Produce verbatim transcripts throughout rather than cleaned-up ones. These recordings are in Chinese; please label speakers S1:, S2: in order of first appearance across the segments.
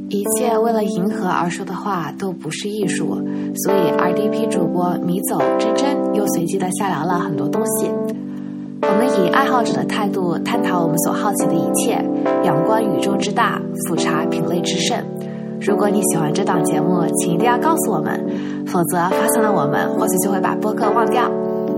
S1: 一切为了迎合而说的话都不是艺术，所以 R D P 主播米走真真又随机的瞎聊了很多东西。我们以爱好者的态度探讨我们所好奇的一切，仰观宇宙之大，俯察品类之盛。如果你喜欢这档节目，请一定要告诉我们，否则发现了我们或许就会把播客忘掉。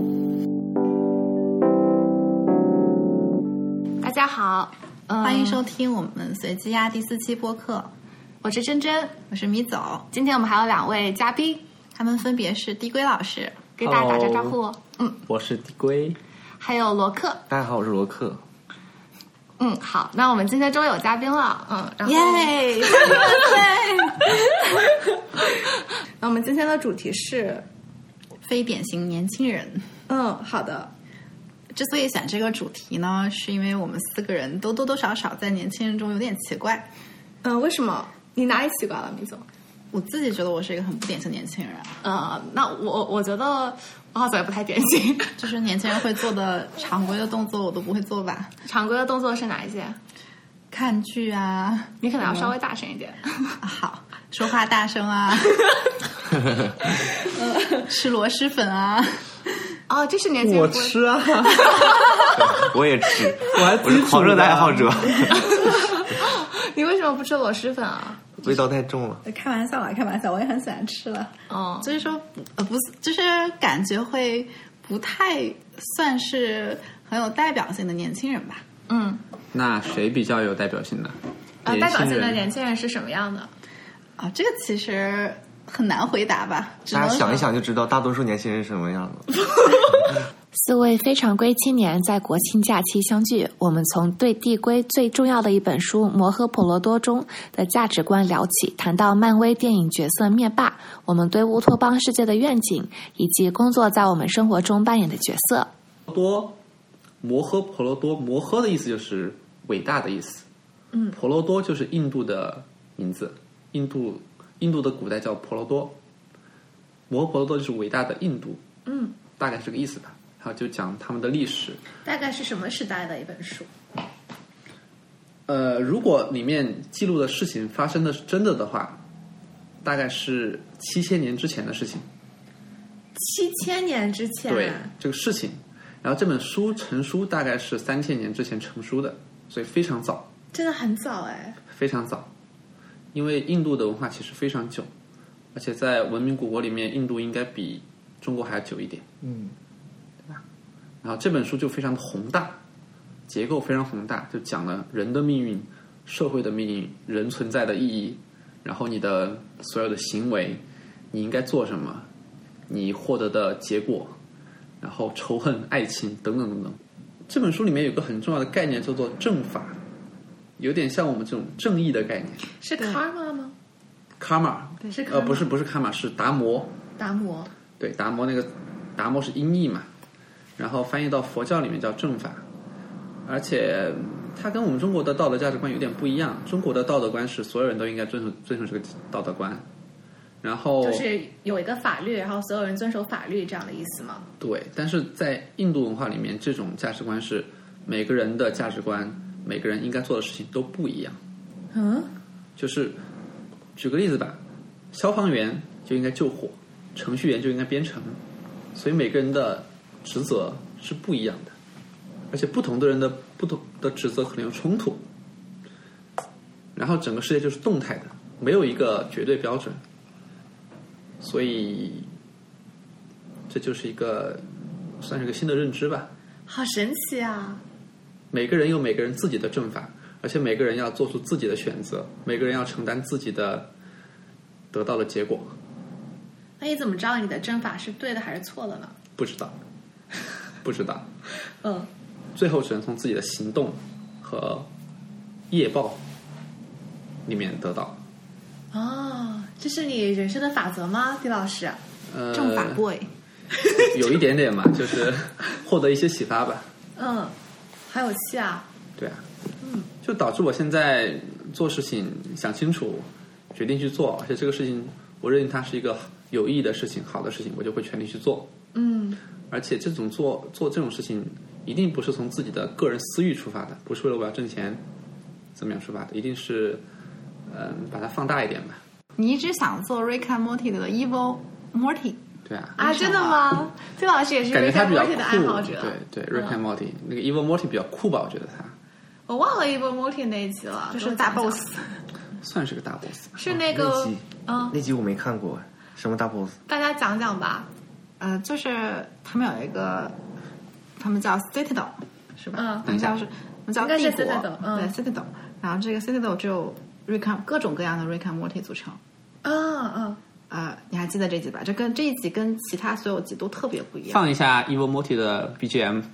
S1: 大家好，
S2: 嗯、欢迎收听我们随机鸭第四期播客。
S1: 我是真真，
S2: 我是米走。
S1: 今天我们还有两位嘉宾，
S2: 他们分别是递归老师，
S1: 给大家打招招呼。
S3: 嗯，我是递归。
S1: 还有罗克。
S4: 大家好，我是罗克。
S1: 嗯，好，那我们今天终于有嘉宾了。嗯，然后
S2: 耶，
S1: 对。那我们今天的主题是
S2: 非典型年轻人。
S1: 嗯，好的。
S2: 之所以选这个主题呢，是因为我们四个人都多多少少在年轻人中有点奇怪。
S1: 嗯，为什么？你哪里奇怪了，米总？
S2: 我自己觉得我是一个很不典型年轻人。
S1: 呃，那我我觉得我好像也不太典型，
S2: 就是年轻人会做的常规的动作我都不会做吧。
S1: 常规的动作是哪一些？
S2: 看剧啊，
S1: 你可能要稍微大声一点。
S2: 嗯、好，说话大声啊。吃螺蛳粉啊。
S1: 哦，这是年轻人。
S4: 我吃啊。我也吃，
S3: 我还
S4: 我是狂热的爱好者。
S1: 你为什么不吃螺蛳粉啊？
S4: 味道太重了。
S2: 开玩笑啦，开玩笑，我也很喜欢吃了。
S1: 哦，
S2: 所以说呃不是，就是感觉会不太算是很有代表性的年轻人吧。
S1: 嗯，
S3: 那谁比较有代表性的？
S1: 呃，代表性的年轻人是什么样的？
S2: 啊，这个其实很难回答吧。
S4: 大家想一想就知道，大多数年轻人是什么样的。
S1: 四位非常规青年在国庆假期相聚，我们从对递归最重要的一本书《摩诃婆罗多》中的价值观聊起，谈到漫威电影角色灭霸，我们对乌托邦世界的愿景，以及工作在我们生活中扮演的角色。
S3: 多，摩诃婆罗多，摩诃的意思就是伟大的意思。
S1: 嗯，
S3: 婆罗多就是印度的名字，印度印度的古代叫婆罗多，摩诃婆罗多就是伟大的印度。
S1: 嗯，
S3: 大概是个意思吧。然后就讲他们的历史。
S1: 大概是什么时代的一本书？
S3: 呃，如果里面记录的事情发生的是真的的话，大概是七千年之前的事情。
S1: 七千年之前？
S3: 对，这个事情。然后这本书成书大概是三千年之前成书的，所以非常早。
S1: 真的很早哎。
S3: 非常早，因为印度的文化其实非常久，而且在文明古国里面，印度应该比中国还要久一点。
S4: 嗯。
S3: 然后这本书就非常的宏大，结构非常宏大，就讲了人的命运、社会的命运、人存在的意义，然后你的所有的行为，你应该做什么，你获得的结果，然后仇恨、爱情等等等等。这本书里面有个很重要的概念叫做正法，有点像我们这种正义的概念。
S1: 是 karma 吗？
S3: karma
S1: 是 karma
S3: 呃不是不是 karma 是达摩。
S1: 达摩
S3: 对，达摩那个达摩是音译嘛。然后翻译到佛教里面叫正法，而且它跟我们中国的道德价值观有点不一样。中国的道德观是所有人都应该遵守遵守这个道德观，然后
S1: 就是有一个法律，然后所有人遵守法律这样的意思吗？
S3: 对，但是在印度文化里面，这种价值观是每个人的价值观，每个人应该做的事情都不一样。
S1: 嗯，
S3: 就是举个例子吧，消防员就应该救火，程序员就应该编程，所以每个人的职责是不一样的，而且不同的人的不同的职责可能有冲突，然后整个世界就是动态的，没有一个绝对标准，所以这就是一个算是一个新的认知吧。
S1: 好神奇啊！
S3: 每个人有每个人自己的正法，而且每个人要做出自己的选择，每个人要承担自己的得到的结果。
S1: 那你怎么知道你的正法是对的还是错的呢？
S3: 不知道。不知道，
S1: 嗯，
S3: 最后只能从自己的行动和业报里面得到。
S1: 哦，这是你人生的法则吗，狄老师？
S3: 呃，
S2: 正法 boy，
S3: 有一点点嘛，就是获得一些启发吧。
S1: 嗯，好有气啊！
S3: 对啊，
S1: 嗯，
S3: 就导致我现在做事情想清楚，决定去做，而且这个事情我认为它是一个有意义的事情、好的事情，我就会全力去做。
S1: 嗯。
S3: 而且这种做做这种事情，一定不是从自己的个人私欲出发的，不是为了我要挣钱，怎么样出发的，一定是嗯，把它放大一点吧。
S2: 你一直想做 Rick and Morty 的 Evil Morty
S3: 对啊，
S1: 啊，真的吗？崔老师也是
S3: 感觉
S1: Rick
S3: 他
S1: and
S3: 比较
S1: Morty 的爱好者。
S3: 对对 ，Rick and Morty、嗯、那个 Evil Morty 比较酷吧？我觉得他。
S1: 我忘了 Evil Morty 那一集了，
S2: 就是大 boss，
S3: 算是个大 boss。
S1: 是那个
S4: 那集
S1: 嗯，
S4: 那集我没看过，什么大 boss？
S1: 大家讲讲吧。
S2: 呃，就是他们有一个，他们叫 Citadel， 是吧？
S1: 嗯
S2: 他们叫是，他们叫
S1: 应该是
S2: 帝国，
S1: Citadel，嗯
S2: 对 Citadel。然后这个 Citadel 只有 Rick and 各种各样的 Rick and Morty 组成。
S1: 嗯嗯，
S2: 呃，你还记得这集吧？这跟这一集跟其他所有集都特别不一样。
S3: 放一下 Evil Morty 的 B G M。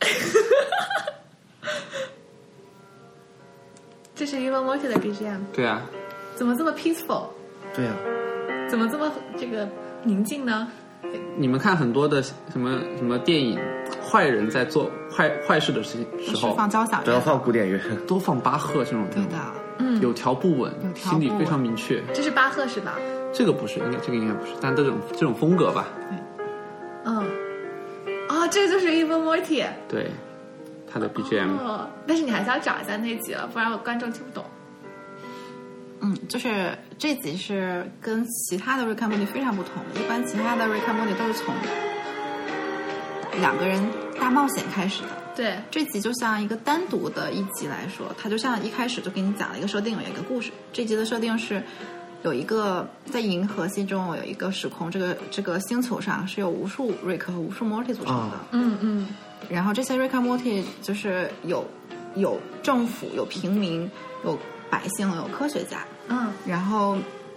S1: 这是 Evil Morty 的 B G M，
S3: 对啊，
S1: 怎么这么 peaceful？
S4: 对呀、
S1: 怎么这么这个宁静呢？
S3: 你们看很多的什么什么电影，坏人在做坏坏事的时时
S2: 是
S3: 候，
S2: 放交响乐，
S4: 都要放古典乐。
S3: 都放巴赫这种，
S2: 对的。
S1: 嗯，
S3: 有条不紊
S2: 有，条
S3: 心里
S2: 不紊
S3: 非常明确。
S1: 这是巴赫是吧？
S3: 这个不是，应该这个应该不是，但这种这种风格吧，
S1: 嗯，哦，这就是 Evil Morty。
S3: 对，他的 B G M。
S1: 哦，但是你还是要找一下那集了，不然我观众听不懂。
S2: 嗯，就是这集是跟其他的 Rick and Morty 非常不同的。一般其他的 Rick and Morty 都是从两个人大冒险开始的，
S1: 对，
S2: 这集就像一个单独的一集来说，它就像一开始就给你讲了一个设定，有一个故事。这集的设定是有一个在银河系中有一个时空，这个这个星球上是有无数 Rick 和无数 Morty 组成的。
S4: 啊
S1: 嗯嗯，
S2: 然后这些 Rick and Morty 就是有有政府、有平民、有百姓、有科学家。
S1: 嗯
S2: 然后，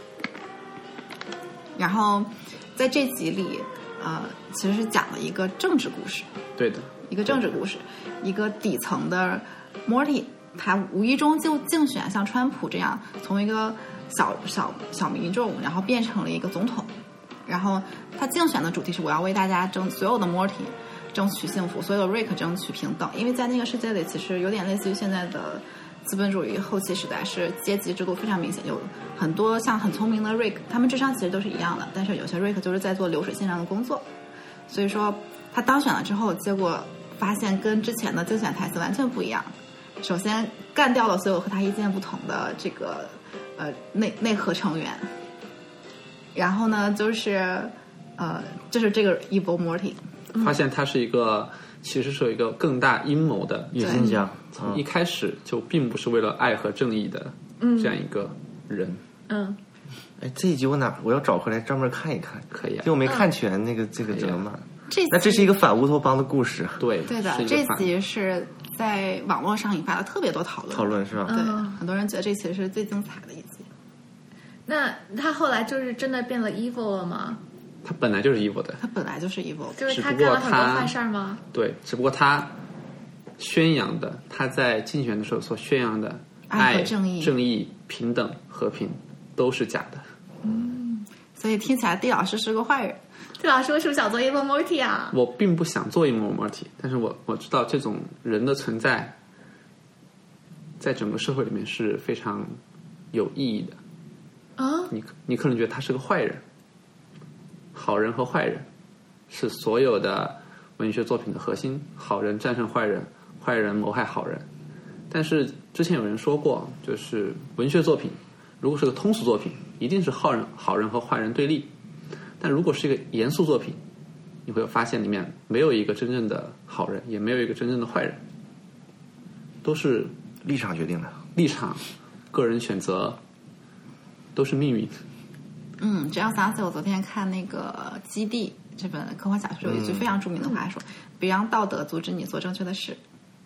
S2: 然后在这集里，呃，其实是讲了一个政治故事，
S3: 对的，
S2: 一个政治故事，一个底层的 Morty，他无意中就竞选像川普这样，从一个小小小民众，然后变成了一个总统。然后他竞选的主题是我要为大家争所有的 Morty 争取幸福，所有的 Rick 争取平等。因为在那个世界里，其实有点类似于现在的资本主义后期时代，是阶级制度非常明显，有很多像很聪明的 Rick， 他们智商其实都是一样的，但是有些 Rick 就是在做流水线上的工作。所以说他当选了之后，结果发现跟之前的竞选台词完全不一样。首先干掉了所有和他意见不同的这个呃内内核成员，然后呢就是呃就是这个 Evil Morty，
S3: 发现他是一个其实是有一个更大阴谋的，
S4: 野心家，
S3: 从一开始就并不是为了爱和正义的这样一个人。
S1: 嗯，
S4: 哎，这一集我哪我要找回来专门看一看，
S3: 可以啊
S4: 因为我没看全那个、这个
S3: 可以啊
S4: 德曼。
S2: 这
S4: 那这是一个反乌托邦的故事，
S3: 对，
S2: 对的
S3: 是，一个反
S2: 这集是在网络上引发了特别多讨论。
S4: 讨论是吧？
S2: 对，
S1: 嗯
S2: 很多人觉得这其实是最精彩的一集。
S1: 那他后来就是真的变了 evil 了吗？
S3: 他本来就是 evil 的，
S2: 他本来就是 evil，
S1: 就是他
S3: 只不过
S1: 干了很多
S3: 他
S1: 坏事儿吗？
S3: 对，只不过他宣扬的，他在竞选的时候所宣扬的
S2: 爱和正义
S3: 正义、平等、和平都是假的。
S2: 所以听起来地老师是个坏人。
S1: 这老师为什么想做 Evil Morty 啊？
S3: 我并不想做一模 Morty，但是我我知道这种人的存在，在整个社会里面是非常有意义的。
S1: 啊，
S3: 你你可能觉得他是个坏人，好人和坏人是所有的文学作品的核心，好人战胜坏人，坏人谋害好人。但是之前有人说过，就是文学作品如果是个通俗作品，一定是好人好人和坏人对立。但如果是一个严肃作品，你会发现里面没有一个真正的好人，也没有一个真正的坏人，都是
S4: 立场决定的。
S3: 立场、个人选择，都是命运。
S2: 嗯，这样想起我昨天看那个《基地》这本科幻小说，有一句非常著名的话说：“别让道德阻止你做正确的事。”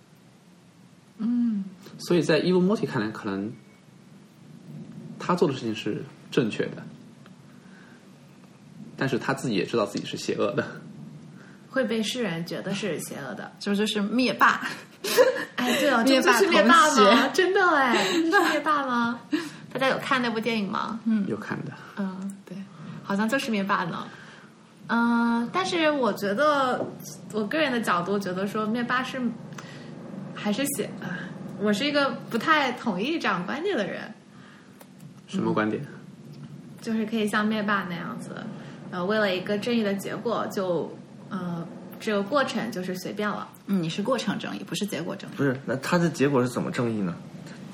S1: 嗯，
S3: 所以在 Evil Morty 看来，可能他做的事情是正确的，但是他自己也知道自己是邪恶的。
S1: 会被世人觉得是邪恶的。
S2: 这就是灭霸。
S1: 哎，对哦，这
S2: 灭霸
S1: 不就是灭霸
S2: 同
S1: 吗？
S2: 学
S1: 真的哎，这是灭霸吗？大家有看那部电影吗？
S2: 嗯，
S3: 有看的，
S1: 嗯，对，好像就是灭霸呢。嗯，但是我觉得，我个人的角度觉得说，灭霸是还是邪，啊我是一个不太同意这样观点的人，
S3: 什么观点？
S1: 就是可以像灭霸那样子，呃，为了一个正义的结果就，呃，这个过程就是随便了。
S2: 嗯，你是过程正义，不是结果正义。
S4: 不是，那他的结果是怎么正义呢？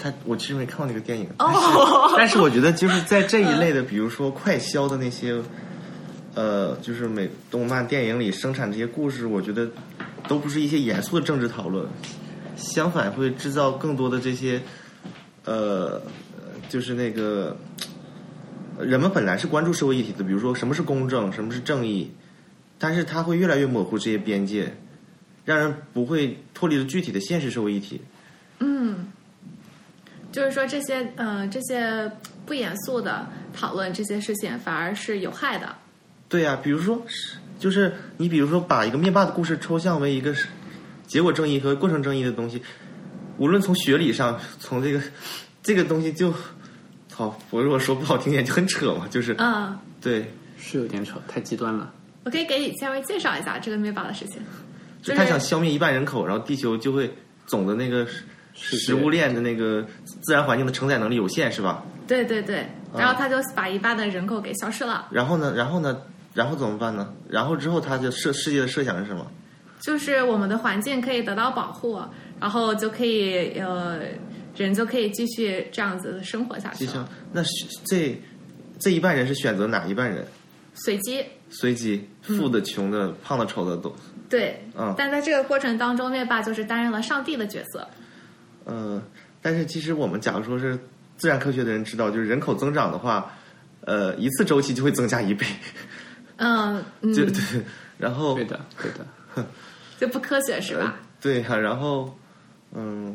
S4: 他我其实没看过那个电影，
S2: 哦
S4: 但是但是我觉得就是在这一类的，比如说快消的那些，呃，就是美动漫电影里生产这些故事，我觉得都不是一些严肃的政治讨论，相反会制造更多的这些，呃，就是那个人们本来是关注社会议题的，比如说什么是公正，什么是正义，但是它会越来越模糊这些边界，让人不会脱离了具体的现实社会议题。
S1: 嗯，就是说这些呃这些不严肃的讨论这些事情反而是有害的。
S4: 对呀、啊，比如说，就是你比如说把一个灭霸的故事抽象为一个结果正义和过程正义的东西，无论从学理上，从这个这个东西就，好，我如果说不好听点就很扯嘛，就是，
S1: 嗯，
S4: 对，
S3: 是有点扯，太极端了。
S1: 我可以给你稍微介绍一下这个灭霸的事情。
S4: 就他想消灭一半人口，然后地球就会总的那个食物链的那个自然环境的承载能力有限，是吧？
S1: 对对对，然后他就把一半的人口给消失了。
S4: 然后呢？然后呢？然后怎么办呢？然后之后他的设世界的设想是什么？
S1: 就是我们的环境可以得到保护，然后就可以呃，人就可以继续这样子生活下去了。
S4: 那这这一半人是选择哪一半人？
S1: 随机。
S4: 随机，富的、穷的、胖的、丑的都。
S1: 对，
S4: 嗯，
S1: 但在这个过程当中，灭霸就是担任了上帝的角色。
S4: 嗯、呃，但是其实我们假如说是自然科学的人知道，就是人口增长的话，呃，一次周期就会增加一倍。
S1: 嗯嗯，
S4: 对对，然后
S3: 对的对的，
S1: 就不科学是吧？
S4: 呃、对呀、啊，然后嗯，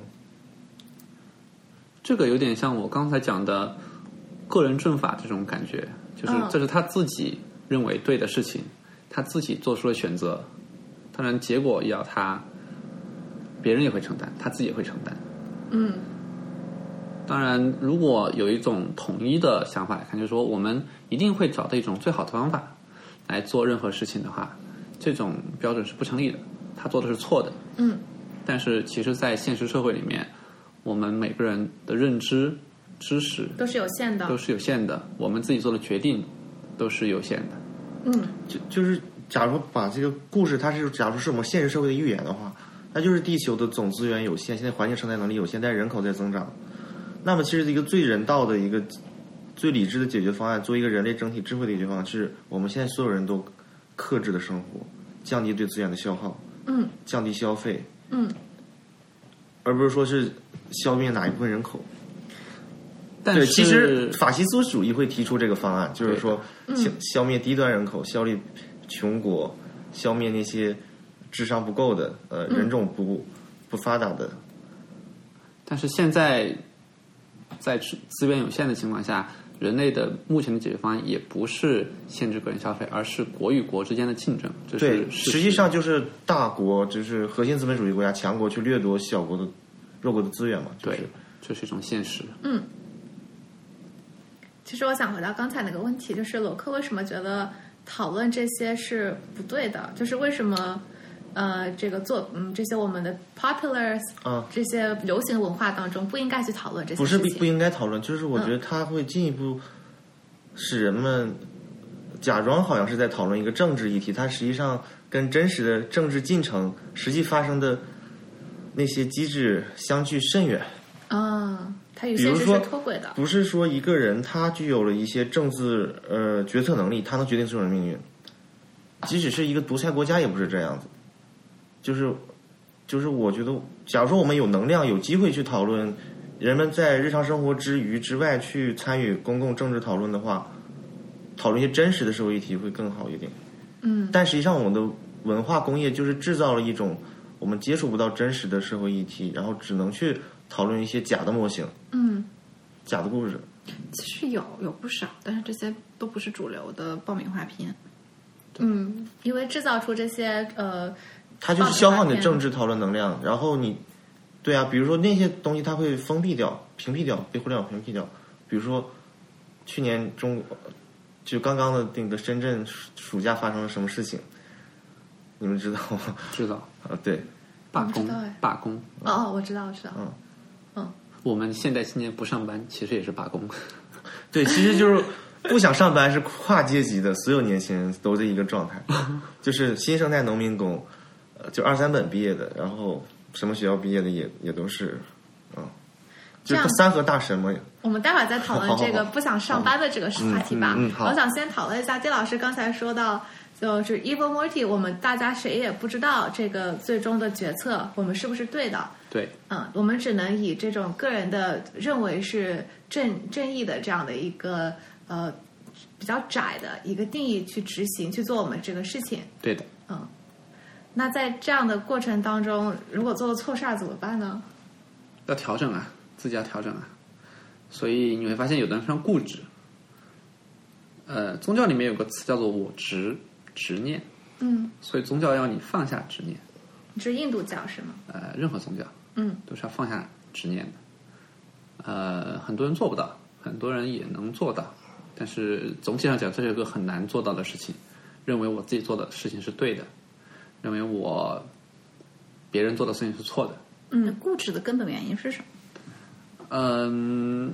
S3: 这个有点像我刚才讲的个人正法这种感觉，就是这是他自己认为对的事情，他自己做出了选择。当然，结果要他，别人也会承担，他自己也会承担。
S1: 嗯。
S3: 当然，如果有一种统一的想法来看，就是说我们一定会找到一种最好的方法来做任何事情的话，这种标准是不成立的，他做的是错的。
S1: 嗯。
S3: 但是，其实，在现实社会里面，我们每个人的认知、知识
S1: 都是有限的，
S3: 都是有限的。我们自己做的决定都是有限的。
S1: 嗯，
S4: 就就是。假如把这个故事，它是假如是我们现实社会的预言的话，那就是地球的总资源有限，现在环境承载能力有限，但人口在增长。那么，其实一个最人道的一个、最理智的解决方案，作为一个人类整体智慧的解决方案，是我们现在所有人都克制的生活，降低对资源的消耗，
S1: 嗯，
S4: 降低消费，
S1: 嗯，
S4: 而不是说是消灭哪一部分人口。
S3: 但是
S4: 对，其实法西斯主义会提出这个方案，就是说消消灭低端人口，消灭穷国，消灭那些智商不够的、呃人种不不发达的。
S3: 但是现在在资源有限的情况下，人类的目前的解决方案也不是限制个人消费，而是国与国之间的竞争。这是
S4: 对，实际上就是大国，就是核心资本主义国家强国去掠夺小国的弱国的资源嘛。就是、
S3: 对，这是一种现实。
S1: 嗯。其实我想回到刚才那个问题，就是罗克为什么觉得讨论这些是不对的？就是为什么呃，这个做嗯这些我们的 popular
S4: 啊
S1: 这些流行文化当中不应该去讨论这些
S4: 不
S1: 事情？
S4: 是不应该讨论，就是我觉得它会进一步使人们假装好像是在讨论一个政治议题，它实际上跟真实的政治进程实际发生的那些机制相距甚远。
S1: 啊，它与现实是脱轨的。
S4: 不是说一个人他具有了一些政治呃决策能力，他能决定所有人命运。即使是一个独裁国家也不是这样子。就是就是我觉得，假如说我们有能量有机会去讨论人们在日常生活之余之外去参与公共政治讨论的话，讨论一些真实的社会议题会更好一点。
S1: 嗯，
S4: 但实际上我们的文化工业就是制造了一种我们接触不到真实的社会议题，然后只能去讨论一些假的模型，
S1: 嗯，
S4: 假的故事。
S2: 其实有有不少，但是这些都不是主流的爆米花片。
S1: 嗯，因为制造出这些呃，
S4: 它就是消耗你的政治讨论能量，然后你，对啊，比如说那些东西它会封闭掉、屏蔽掉，被互联网屏蔽掉。比如说去年中国就刚刚的那个深圳暑假发生了什么事情，你们知道吗？
S3: 知道
S4: 啊，对，
S3: 罢工，罢工。
S1: 哦哦，我知道，我知道。
S4: 嗯
S1: 嗯，
S3: 我们现在今年不上班，其实也是罢工。
S4: 对，其实就是不想上班是跨阶级的所有年轻人都是一个状态，就是新生代农民工，呃，就二三本毕业的，然后什么学校毕业的也也都是，嗯。 就是三和大神嘛。
S1: 我们待会儿再讨论这个不想上班的这个话题吧。
S4: 嗯嗯嗯、好
S1: 我想先讨论一下丁老师刚才说到，就是 Evil Morty， 我们大家谁也不知道这个最终的决策我们是不是对的。
S3: 对，
S1: 嗯，我们只能以这种个人的认为是正正义的这样的一个呃比较窄的一个定义去执行去做我们这个事情。
S3: 对的。
S1: 嗯，那在这样的过程当中，如果做了错事儿怎么办呢？
S3: 要调整啊，自己要调整啊。所以你会发现有的人非常固执。呃，宗教里面有个词叫做我执执念。
S1: 嗯，
S3: 所以宗教要你放下执念。
S1: 你是印度教是吗？
S3: 呃，任何宗教，
S1: 嗯，
S3: 都是要放下执念的。呃，很多人做不到，很多人也能做到，但是总体上讲，这是一个很难做到的事情。认为我自己做的事情是对的，认为我别人做的事情是错的。
S1: 嗯，固执的根本原因是什么？
S3: 嗯，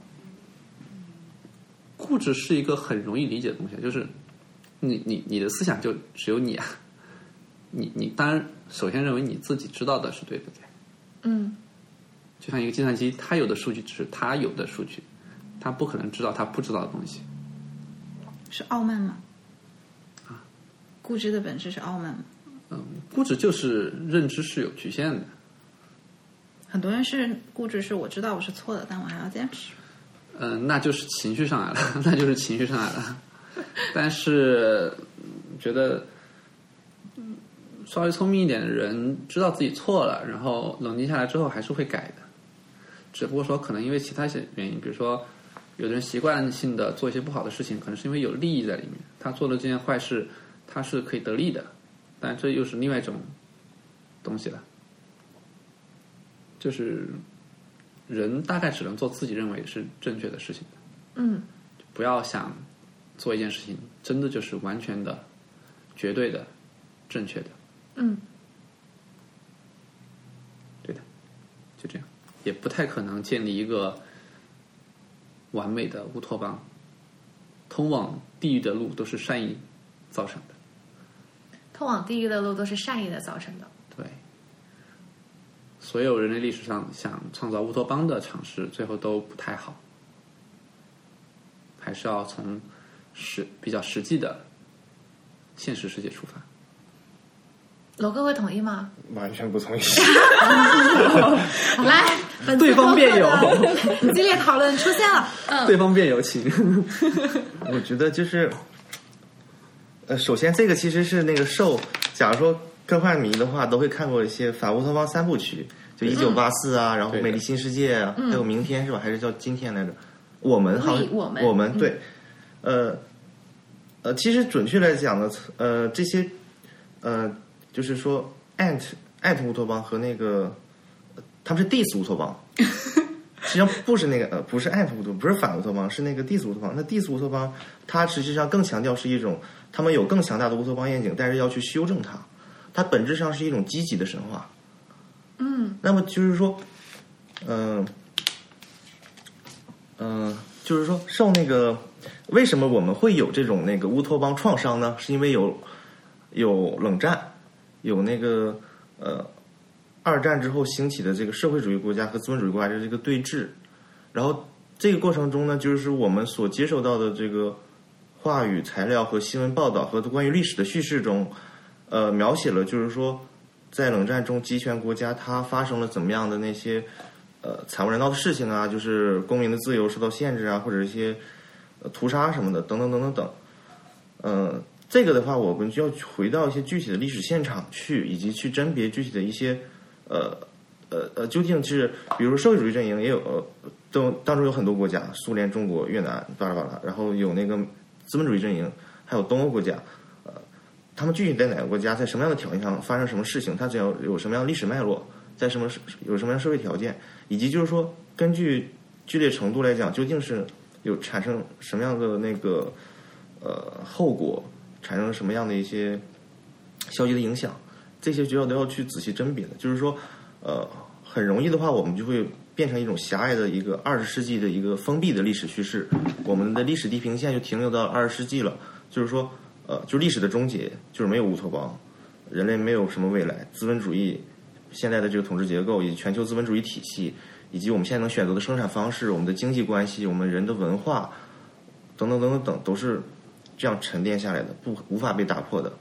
S3: 固执是一个很容易理解的东西，就是你你你的思想就只有你啊，你你当然首先认为你自己知道的是对的，对。
S1: 嗯，
S3: 就像一个计算机，它有的数据只是它有的数据，它不可能知道它不知道的东西。
S1: 是傲慢吗？啊，固执的本质是傲慢吗？
S3: 嗯，固执就是认知是有局限的。
S1: 很多人是固执，是我知道我是错的，但我还要坚持。
S3: 嗯、呃，那就是情绪上来了，那就是情绪上来了。但是觉得稍微聪明一点的人知道自己错了，然后冷静下来之后还是会改的。只不过说可能因为其他一些原因，比如说有的人习惯性的做一些不好的事情，可能是因为有利益在里面，他做了这件坏事他是可以得利的，但这又是另外一种东西了。就是人大概只能做自己认为是正确的事情的。
S1: 嗯，
S3: 不要想做一件事情真的就是完全的绝对的正确的。
S1: 嗯，
S3: 对的，就这样，也不太可能建立一个完美的乌托邦。通往地狱的路都是善意造成的，
S1: 通往地狱的路都是善意的造成的。
S3: 对，所有人类历史上想创造乌托邦的尝试最后都不太好，还是要从实比较实际的现实世界出发。
S1: 罗哥会同意吗？
S4: 完全不同意。
S1: 来，本次
S3: 对方辩友
S1: 激烈讨论出现了。嗯，
S3: 对方辩友请。
S4: 我觉得就是，呃，首先这个其实是那个受，假如说科幻迷的话，都会看过一些反乌托邦三部曲，就一九八四啊，然后美丽新世界啊，还有明天是吧？还是叫今天来着？我们好像
S1: 我们
S4: 我们对，呃呃，其实准确来讲呢，呃，这些呃，就是说 ant ant 乌托邦和那个他们是 dis 乌托邦。实际上不是那个呃，不是ant乌托邦，不是反乌托邦，是那个 dis 乌托邦。那 dis 乌托邦，它实际上更强调是一种，他们有更强大的乌托邦愿景，但是要去修正它，它本质上是一种积极的神话。
S1: 嗯，
S4: 那么就是说，嗯、呃、嗯、呃，就是说受那个，为什么我们会有这种那个乌托邦创伤呢？是因为有有冷战，有那个呃。二战之后兴起的这个社会主义国家和资本主义国家的这个对峙，然后这个过程中呢，就是我们所接受到的这个话语材料和新闻报道和关于历史的叙事中，呃，描写了就是说，在冷战中集权国家它发生了怎么样的那些呃惨无人道的事情啊，就是公民的自由受到限制啊，或者一些呃屠杀什么的，等等等等等，呃。这个的话，我们就要回到一些具体的历史现场去，以及去甄别具体的一些，呃，呃呃，究竟是，比如说社会主义阵营也有，呃，都当中有很多国家，苏联、中国、越南，巴拉巴拉，然后有那个资本主义阵营，还有东欧国家，呃，他们具体在哪个国家，在什么样的条件上发生什么事情，它只要有什么样的历史脉络，在什么有什么样的社会条件，以及就是说，根据剧烈程度来讲，究竟是有产生什么样的那个呃后果。产生了什么样的一些消极的影响，这些就要都要去仔细甄别的。就是说，呃，很容易的话，我们就会变成一种狭隘的一个二十世纪的一个封闭的历史叙事，我们的历史地平线就停留到二十世纪了。就是说，呃，就是历史的终结，就是没有乌托邦，人类没有什么未来，资本主义现在的这个统治结构以及全球资本主义体系以及我们现在能选择的生产方式、我们的经济关系、我们人的文化等等等等等，都是这样沉淀下来的，不无法被打破的。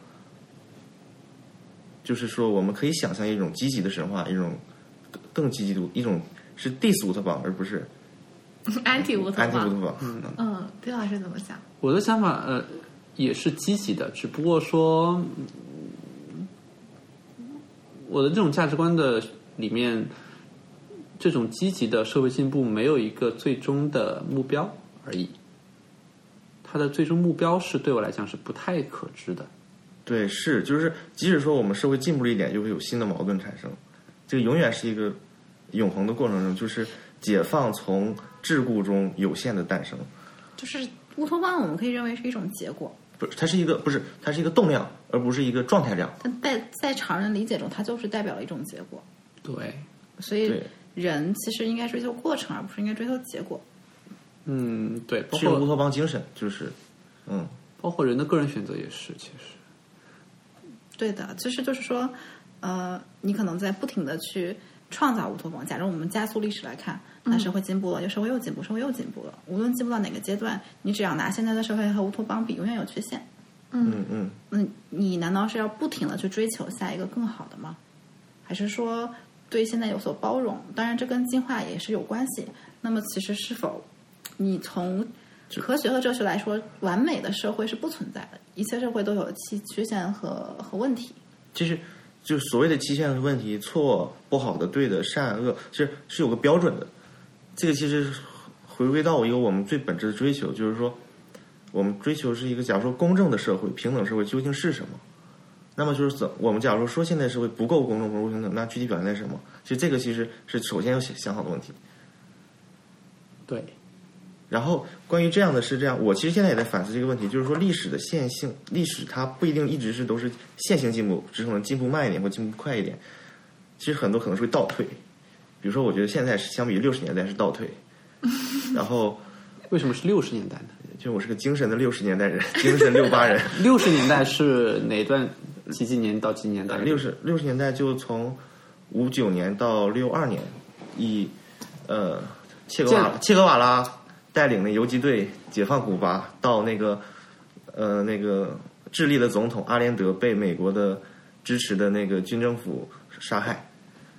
S4: 就是说，我们可以想象一种积极的神话，一种更积极的一种是 dis 乌托邦，而不是
S2: 安提乌托邦。
S4: 安提乌托邦。
S2: 嗯嗯，丁老师怎么想？
S3: 我的想法呃也是积极的，只不过说，我的这种价值观的里面，这种积极的社会进步没有一个最终的目标而已。它的最终目标是对我来讲是不太可知的。
S4: 对，是，就是即使说我们社会进步了一点，就会有新的矛盾产生，这个永远是一个永恒的过程中，就是解放从桎梏中有限的诞生。
S2: 就是乌托邦，我们可以认为是一种结果，
S4: 不是，它是一个不是，它是一个动量，而不是一个状态量。
S2: 但在在常人理解中，它就是代表了一种结果。
S3: 对，
S2: 所以人其实应该追求过程，而不是应该追求结果。
S3: 嗯，对，包
S4: 是乌
S3: 括
S4: 托邦精神，就是嗯，
S3: 包括人的个人选择也是，其实。
S2: 对的，其实就是说，呃，你可能在不停的去创造乌托邦。假如我们加速历史来看，那社会进步了，有社会又进步，社会又进步了。无论进步到哪个阶段，你只要拿现在的社会和乌托邦比，永远有缺陷。
S4: 嗯嗯，
S2: 嗯，你难道是要不停的去追求下一个更好的吗？还是说对现在有所包容？当然，这跟进化也是有关系。那么，其实是否你从科学和哲学来说，完美的社会是不存在的，一切社会都有其缺陷和和问题。
S4: 其实，就所谓的期限和问题、错、不好的、对的、善恶，其实是有个标准的。这个其实回归到一个我们最本质的追求，就是说，我们追求是一个，假如说公正的社会、平等社会究竟是什么？那么就是怎我们假如说说现在社会不够公正、不够平等，那具体表现在什么？其实这个其实是首先要想好的问题。
S3: 对。
S4: 然后关于这样的是这样，我其实现在也在反思这个问题，就是说历史的线性，历史它不一定一直是都是线性进步，只可能进步慢一点或进步快一点。其实很多可能是会倒退，比如说我觉得现在是相比于六十年代是倒退。然后
S3: 为什么是六十年代呢？
S4: 就我是个精神的六十年代人，精神六八人。
S3: 六十年代是哪段几几年到几年代？
S4: 六十六十年代就从五九年到六二年，以呃切格瓦切格瓦拉带领的游击队解放古巴，到那个呃那个智利的总统阿连德被美国的支持的那个军政府杀害。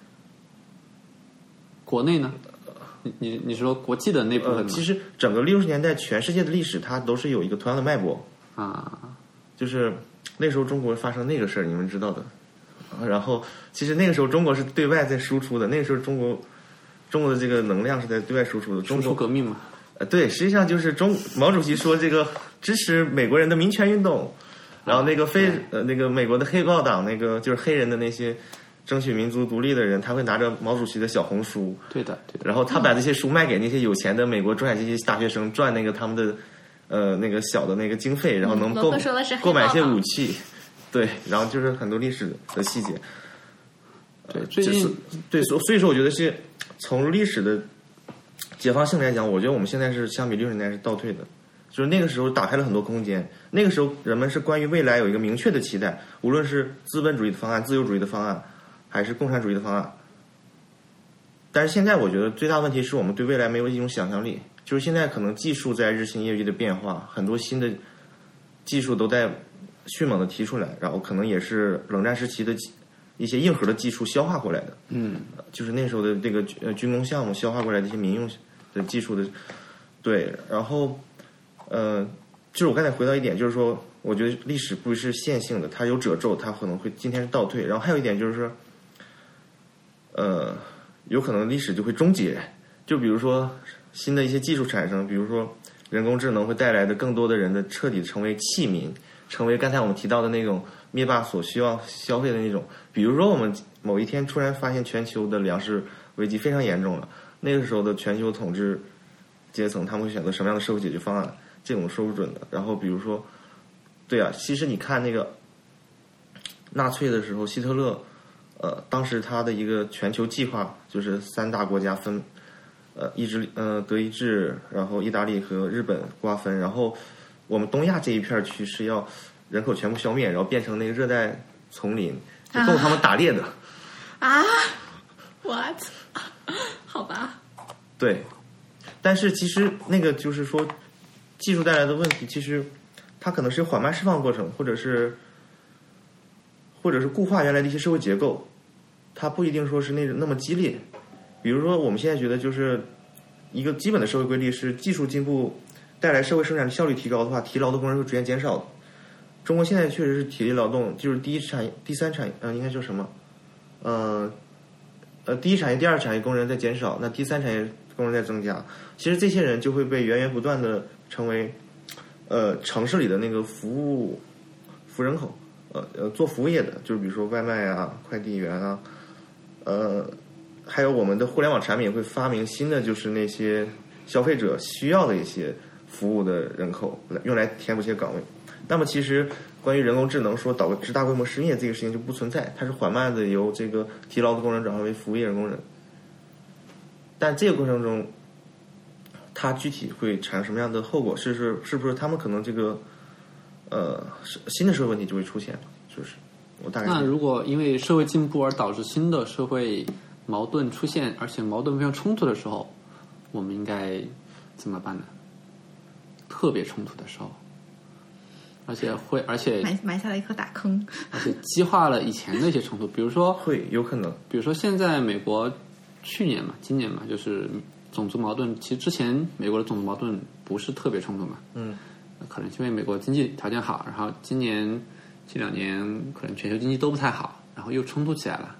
S3: 国内呢？你你你说国际的那部分吗？
S4: 呃，其实整个六十年代全世界的历史它都是有一个同样的脉搏
S3: 啊，
S4: 就是那时候中国发生那个事儿，你们知道的。然后其实那个时候中国是对外在输出的，那个时候中国中国的这个能量是在对外输出的。中国
S3: 输出革命嘛。
S4: 呃，对，实际上就是中毛主席说这个支持美国人的民权运动，然后那个非、啊、呃那个美国的黑豹党那个就是黑人的那些争取民族独立的人，他会拿着毛主席的小红书，
S3: 对的，对的，
S4: 然后他把这些书卖给那些有钱的美国中产阶级大学生，赚那个他们的呃那个小的那个经费，然后能购、嗯、购买一些武器，对，然后就是很多历史的细节。
S3: 对，最近
S4: 对，所所以说我觉得是从历史的解放性来讲，我觉得我们现在是相比六十年代是倒退的，就是那个时候打开了很多空间，那个时候人们是关于未来有一个明确的期待，无论是资本主义的方案、自由主义的方案，还是共产主义的方案。但是现在我觉得最大问题是我们对未来没有一种想象力，就是现在可能技术在日新月异的变化，很多新的技术都在迅猛的提出来，然后可能也是冷战时期的一些硬核的技术消化过来的，
S3: 嗯，
S4: 就是那时候的这个呃军工项目消化过来的一些民用的技术的，对，然后呃，就是我刚才回到一点，就是说，我觉得历史不是线性的，它有褶皱，它可能会今天是倒退，然后还有一点就是说，呃，有可能历史就会终结，就比如说新的一些技术产生，比如说人工智能会带来的更多的人的彻底成为器民，成为刚才我们提到的那种灭霸所需要消费的那种，比如说我们某一天突然发现全球的粮食危机非常严重了，那个时候的全球统治阶层他们会选择什么样的社会解决方案，这种说不准的。然后比如说对啊，其实你看那个纳粹的时候，希特勒呃当时他的一个全球计划就是三大国家分呃意志呃德意志，然后意大利和日本瓜分，然后我们东亚这一片区是要人口全部消灭，然后变成那个热带丛林，就供他们打猎的。
S2: 啊 ？What？ 好吧。
S4: 对，但是其实那个就是说，技术带来的问题，其实它可能是缓慢释放过程，或者是或者是固化原来的一些社会结构，它不一定说是那那么激烈。比如说我们现在觉得就是一个基本的社会规律是，技术进步带来社会生产效率提高的话，体力劳动工人会逐渐减少的。中国现在确实是体力劳动，就是第一产业、第三产业，呃，应该叫什么？呃，呃，第一产业、第二产业工人在减少，那第三产业工人在增加。其实这些人就会被源源不断的成为，呃，城市里的那个服务服务人口，呃呃，做服务业的，就是比如说外卖啊、快递员啊，呃，还有我们的互联网产品会发明新的，就是那些消费者需要的一些服务的人口，用来填补这些岗位。那么其实关于人工智能说导致大规模失业这个事情就不存在，它是缓慢的由这个疲劳的工人转化为服务业人工人。但这个过程中，它具体会产生什么样的后果？是是是不是他们可能这个呃新的社会问题就会出现？就是我大概
S3: 那如果因为社会进步而导致新的社会矛盾出现，而且矛盾非常冲突的时候，我们应该怎么办呢？特别冲突的时候。而且会，而且
S2: 埋埋下了一颗大坑，
S3: 而且激化了以前的一些冲突，比如说
S4: 会有可能，
S3: 比如说现在美国去年嘛，今年嘛，就是种族矛盾，其实之前美国的种族矛盾不是特别冲突嘛，
S4: 嗯，
S3: 可能是因为美国经济条件好，然后今年这两年可能全球经济都不太好，然后又冲突起来了，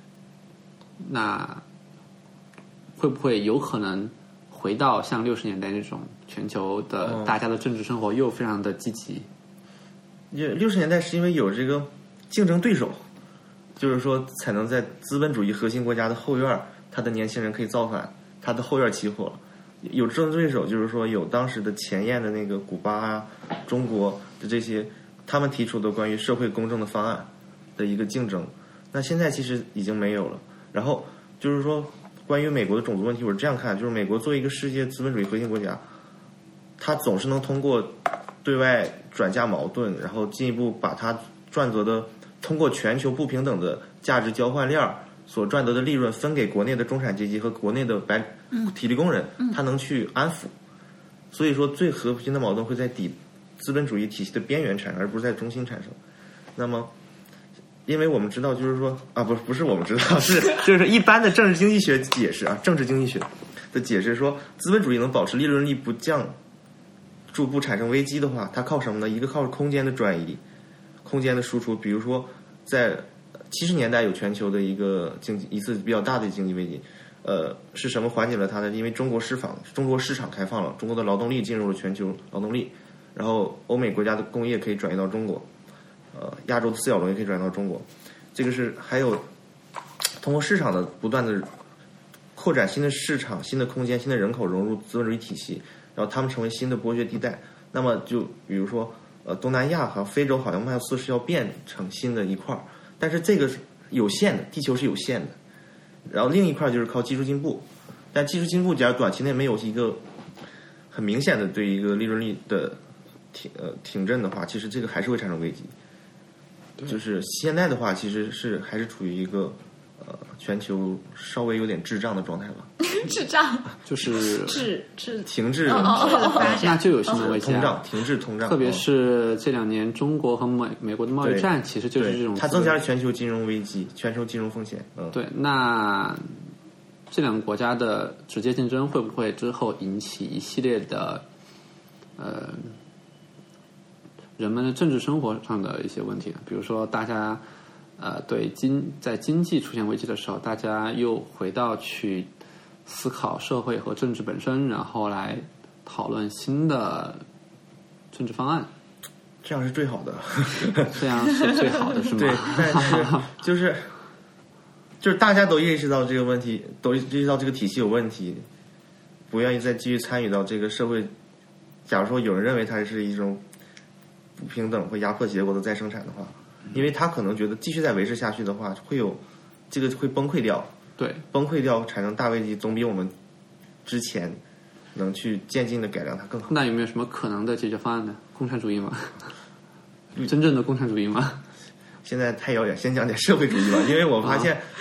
S3: 那会不会有可能回到像六十年代那种全球的大家的政治生活又非常的积极？
S4: 六十年代是因为有这个竞争对手，就是说才能在资本主义核心国家的后院，他的年轻人可以造反，他的后院起火了。有竞争对手，就是说有当时的前沿的那个古巴啊、中国的这些，他们提出的关于社会公正的方案的一个竞争。那现在其实已经没有了。然后就是说，关于美国的种族问题，我是这样看，就是美国作为一个世界资本主义核心国家，它总是能通过对外转嫁矛盾，然后进一步把它赚得的通过全球不平等的价值交换链所赚得的利润分给国内的中产阶级和国内的白体力工人，他能去安抚。所以说，最核心的矛盾会在底资本主义体系的边缘产生，而不是在中心产生。那么，因为我们知道，就是说啊，不不是我们知道，是就是一般的政治经济学解释啊，政治经济学的解释说，资本主义能保持利润率不降。逐步产生危机的话，它靠什么呢？一个靠空间的转移，空间的输出。比如说，在七十年代有全球的一个经济一次比较大的经济危机，呃，是什么缓解了它呢？因为中国市场中国市场开放了，中国的劳动力进入了全球劳动力，然后欧美国家的工业可以转移到中国，呃，亚洲的四小龙也可以转移到中国。这个是还有通过市场的不断的扩展新的市场、新的空间、新的人口融入资本主义体系。然后他们成为新的剥削地带，那么就比如说，呃，东南亚和非洲好像貌似是要变成新的一块，但是这个是有限的，地球是有限的。然后另一块就是靠技术进步，但技术进步假如短期内没有一个很明显的对一个利润率的停呃停震的话，其实这个还是会产生危机。就是现在的话，其实是还是处于一个呃全球稍微有点滞胀的状态吧。
S1: 智障
S3: 就是
S1: 智智
S4: 停滞，
S3: 那就有新的危机、啊，
S4: 通胀，停滞通胀。
S3: 特别是这两年中国和美美国的贸易战，其实就是这种，
S4: 它增加了全球金融危机、全球金融风险。嗯，
S3: 对，那这两个国家的直接竞争会不会之后引起一系列的呃人们的政治生活上的一些问题呢？比如说大家呃对经在经济出现危机的时候，大家又回到去思考社会和政治本身，然后来讨论新的政治方案，
S4: 这样是最好的。
S3: 这样是最好的，是吗？
S4: 对，但是就是就是大家都意识到这个问题，都意识到这个体系有问题，不愿意再继续参与到这个社会。假如说有人认为它是一种不平等或压迫结果的再生产的话，因为他可能觉得继续再维持下去的话，会有这个会崩溃掉。
S3: 对，
S4: 崩溃掉产生大危机，总比我们之前能去渐进的改良它更好。
S3: 那有没有什么可能的解决方案呢？共产主义吗？真正的共产主义吗？
S4: 现在太遥远，先讲点社会主义吧。因为我发现，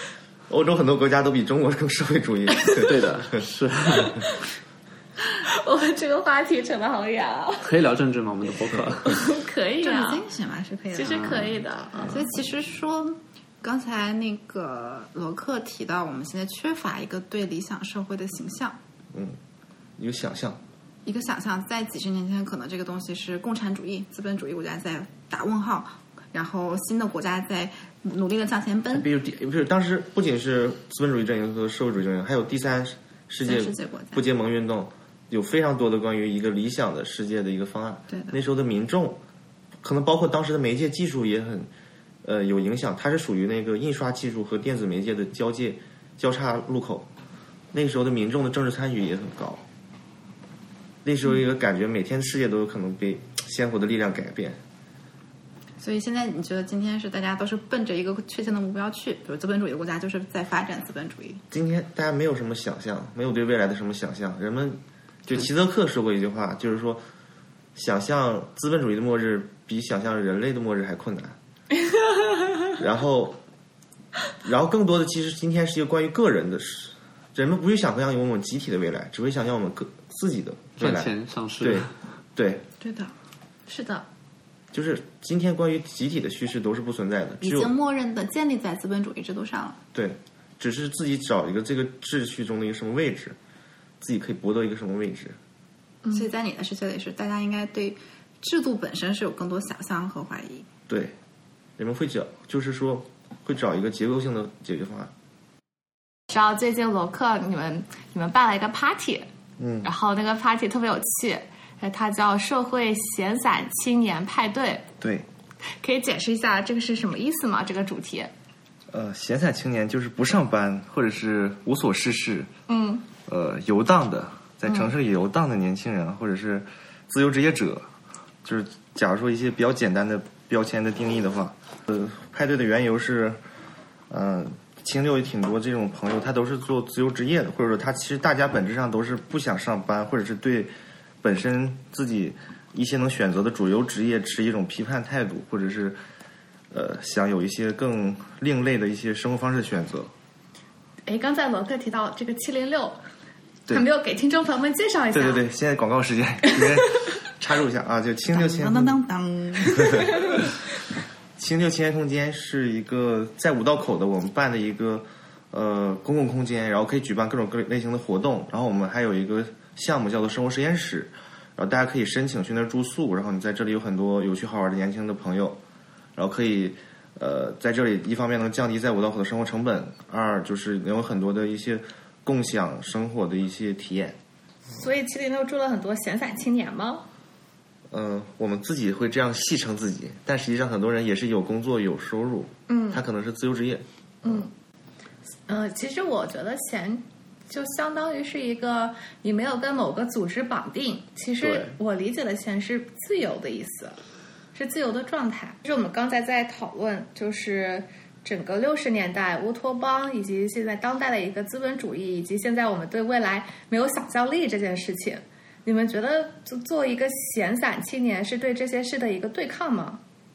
S4: 欧洲很多国家都比中国更社会主义。
S3: 对的，是。
S1: 我们这个话题扯得好远啊！
S3: 可以聊政治吗？我们的博客
S1: 可以啊，
S2: 政治经济嘛是可以的，
S1: 其实可以的。嗯、
S2: 所以其实说，刚才那个罗克提到，我们现在缺乏一个对理想社会的形象，
S4: 嗯，一个想象，
S2: 一个想象，在几十年前，可能这个东西是共产主义、资本主义国家在打问号，然后新的国家在努力的向前奔。
S4: 比如第不是当时不仅是资本主义阵营和社会主义阵营，还有第三世界
S2: 世界国家
S4: 不结盟运动。有非常多的关于一个理想的世界的一个方案。
S2: 对的，
S4: 那时候的民众，可能包括当时的媒介技术也很，呃，有影响。它是属于那个印刷技术和电子媒介的交界交叉路口。那时候的民众的政治参与也很高。那时候一个感觉，每天世界都有可能被鲜活的力量改变。
S2: 所以现在你觉得今天是大家都是奔着一个确切的目标去，比如资本主义的国家就是在发展资本主义。
S4: 今天大家没有什么想象，没有对未来的什么想象，人们。就齐泽克说过一句话，就是说，想象资本主义的末日比想象人类的末日还困难。然后，然后更多的其实今天是一个关于个人的事，人们不会想象有我们集体的未来，只会想象我们个自己的未来。
S3: 赚钱上市。
S4: 对，对，
S2: 对的，是的。
S4: 就是今天关于集体的叙事都是不存在的，
S2: 已经默认的建立在资本主义制度上了。
S4: 对，只是自己找一个这个秩序中的一个什么位置。自己可以搏得一个什么位置？
S2: 嗯、所以在你的世界里是，大家应该对制度本身是有更多想象和怀疑。
S4: 对，人们会找，就是说会找一个结构性的解决方案。
S1: 知道最近罗克你们你们办了一个 party，
S4: 嗯，
S1: 然后那个 party 特别有趣，它叫社会闲散青年派对。
S4: 对，
S1: 可以解释一下这个是什么意思吗？这个主题？
S4: 呃，闲散青年就是不上班或者是无所事事。
S1: 嗯。
S4: 呃，游荡的，在城市里游荡的年轻人，嗯、或者是自由职业者，就是假如说一些比较简单的标签的定义的话，呃，派对的缘由是，嗯、呃，清流有挺多这种朋友，他都是做自由职业的，或者说他其实大家本质上都是不想上班，或者是对本身自己一些能选择的主流职业持一种批判态度，或者是呃想有一些更另类的一些生活方式选择。
S1: 哎，刚才罗克提到这个七零六。还没有给听众朋友们介绍一下。
S4: 对对对，现在广告时间，先插入一下啊，就清六青年
S2: 当当当当。
S4: 清六青年空间是一个在五道口的我们办的一个呃公共空间，然后可以举办各种各类型的活动，然后我们还有一个项目叫做生活实验室，然后大家可以申请去那儿住宿，然后你在这里有很多有趣好玩的年轻的朋友，然后可以呃在这里一方面能降低在五道口的生活成本，二就是能有很多的一些。共享生活的一些体验。
S1: 所以七零六住了很多闲散青年吗？
S4: 呃，我们自己会这样戏称自己，但实际上很多人也是有工作有收入，
S1: 嗯，
S4: 他可能是自由职业。
S1: 嗯，呃，其实我觉得闲就相当于是一个你没有跟某个组织绑定，其实我理解的闲是自由的意思，是自由的状态。就是我们刚才在讨论，就是整个六十年代乌托邦，以及现在当代的一个资本主义，以及现在我们对未来没有想象力这件事情，你们觉得做一个闲散青年是对这些事的一个对抗吗？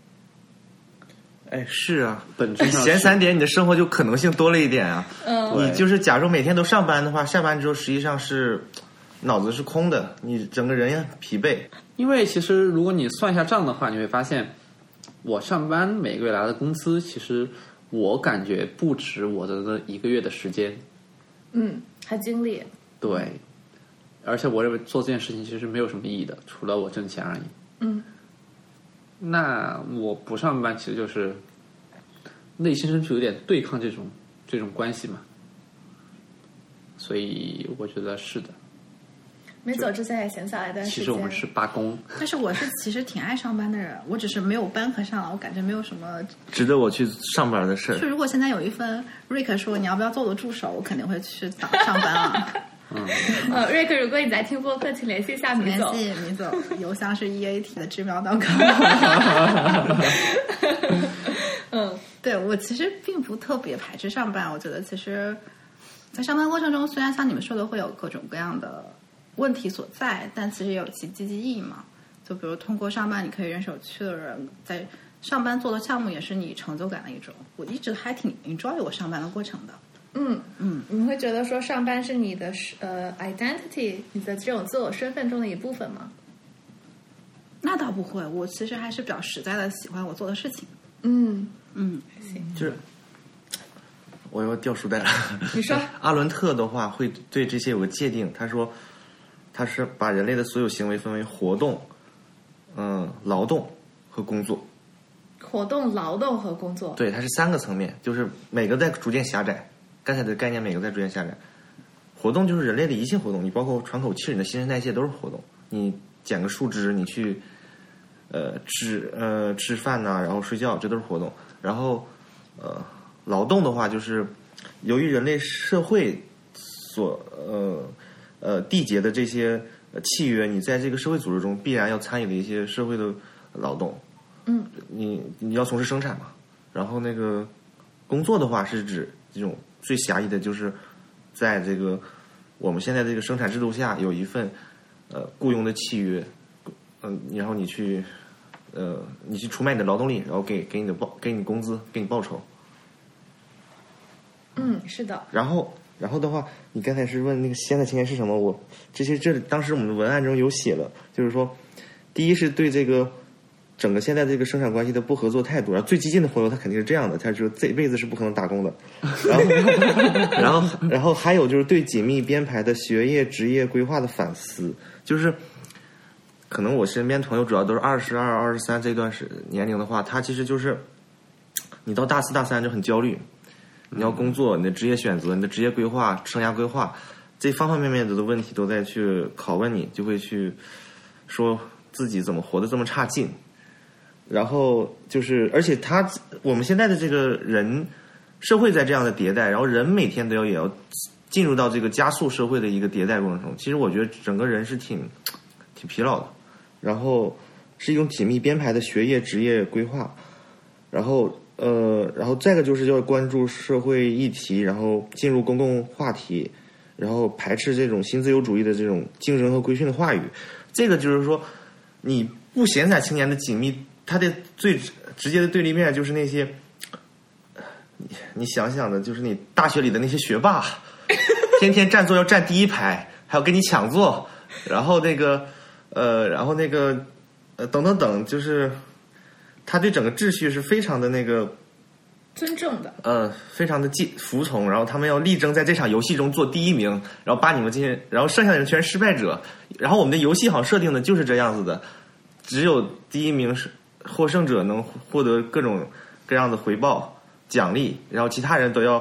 S4: 哎，是啊，
S3: 本质上
S4: 闲散点，你的生活就可能性多了一点啊。
S1: 嗯，
S4: 你就是假如每天都上班的话，下班之后实际上是脑子是空的，你整个人也疲惫。
S3: 因为其实如果你算一下账的话，你会发现，我上班每个月拿的工资，其实我感觉不止我的那一个月的时间。
S1: 嗯，还精力。
S3: 对，而且我认为做这件事情其实没有什么意义的，除了我挣钱而已。
S1: 嗯。
S3: 那我不上班，其实就是内心深处有点对抗这种这种关系嘛，所以我觉得是的。
S1: 没走之前也闲下来的时间。
S3: 其实我们是罢工，
S2: 但是我是其实挺爱上班的人，我只是没有班可上了，我感觉没有什么
S4: 值得我去上班的事儿。
S2: 就如果现在有一份瑞克说你要不要做我的助手，我肯定会去上上班啊。
S3: 嗯，
S1: 呃，瑞克，如果你在听播客，请联系一下米总。
S2: 联系米总，邮箱是 e a t 的知喵 .com。嗯，对，我其实并不特别排斥上班，我觉得其实，在上班过程中，虽然像你们说的会有各种各样的问题所在，但其实也有其积极意义嘛。就比如通过上班，你可以认识有趣的人，在上班做的项目也是你成就感的一种。我一直还挺 enjoy 我上班的过程的。
S1: 嗯嗯，你会觉得说上班是你的呃 identity， 你的这种自我身份中的一部分吗？
S2: 那倒不会，我其实还是比较实在的喜欢我做的事情。
S1: 嗯
S2: 嗯，
S1: 行，
S4: 就是我要掉书袋了。
S1: 你说
S4: 阿伦特的话会对这些有个界定，他说他是把人类的所有行为分为活动、嗯、劳动和工作。
S1: 活动、劳动和工作，
S4: 对，它是三个层面，就是每个在逐渐狭窄。刚才的概念每个在逐渐狭窄。活动就是人类的一切活动，你包括喘口气，你的新陈代谢都是活动。你捡个树枝，你去呃吃呃吃饭呐、啊，然后睡觉，这都是活动。然后呃劳动的话，就是由于人类社会所呃呃缔结的这些契约，你在这个社会组织中必然要参与的一些社会的劳动。
S1: 嗯，
S4: 你你要从事生产嘛。然后那个工作的话，是指这种最狭义的，就是在这个我们现在这个生产制度下有一份呃雇佣的契约，嗯、呃，然后你去呃你去出卖你的劳动力，然后给给你的报给你工资，给你报酬。
S1: 嗯，是的。
S4: 然后然后的话，你刚才是问那个现在青年是什么？我这些这当时我们的文案中有写了，就是说，第一是对这个整个现在这个生产关系的不合作态度，然后最激进的朋友他肯定是这样的，他说这辈子是不可能打工的，然后然后然后还有就是对紧密编排的学业职业规划的反思，就是可能我身边朋友主要都是二十二、二十三这段时年龄的话，他其实就是你到大四大三就很焦虑，你要工作，你的职业选择、你的职业规划、生涯规划，这方方面面的问题都在去拷问你，就会去说自己怎么活得这么差劲。然后就是，而且他我们现在的这个人社会在这样的迭代，然后人每天都要也要进入到这个加速社会的一个迭代过程中。其实我觉得整个人是挺挺疲劳的，然后是一种紧密编排的学业职业规划，然后呃，然后再一个就是要关注社会议题，然后进入公共话题，然后排斥这种新自由主义的这种竞争和规训的话语。这个就是说，你不闲散青年的紧密。他的最直接的对立面就是那些，你你想想的，就是你大学里的那些学霸，天天占座要占第一排，还要跟你抢座，然后那个呃，然后那个呃等等等，就是他对整个秩序是非常的那个
S1: 尊重的，
S4: 呃，非常的记服从，然后他们要力争在这场游戏中做第一名，然后把你们这些，然后剩下的人全是失败者，然后我们的游戏好像设定的就是这样子的，只有第一名是。获胜者能获得各种各样的回报奖励，然后其他人都要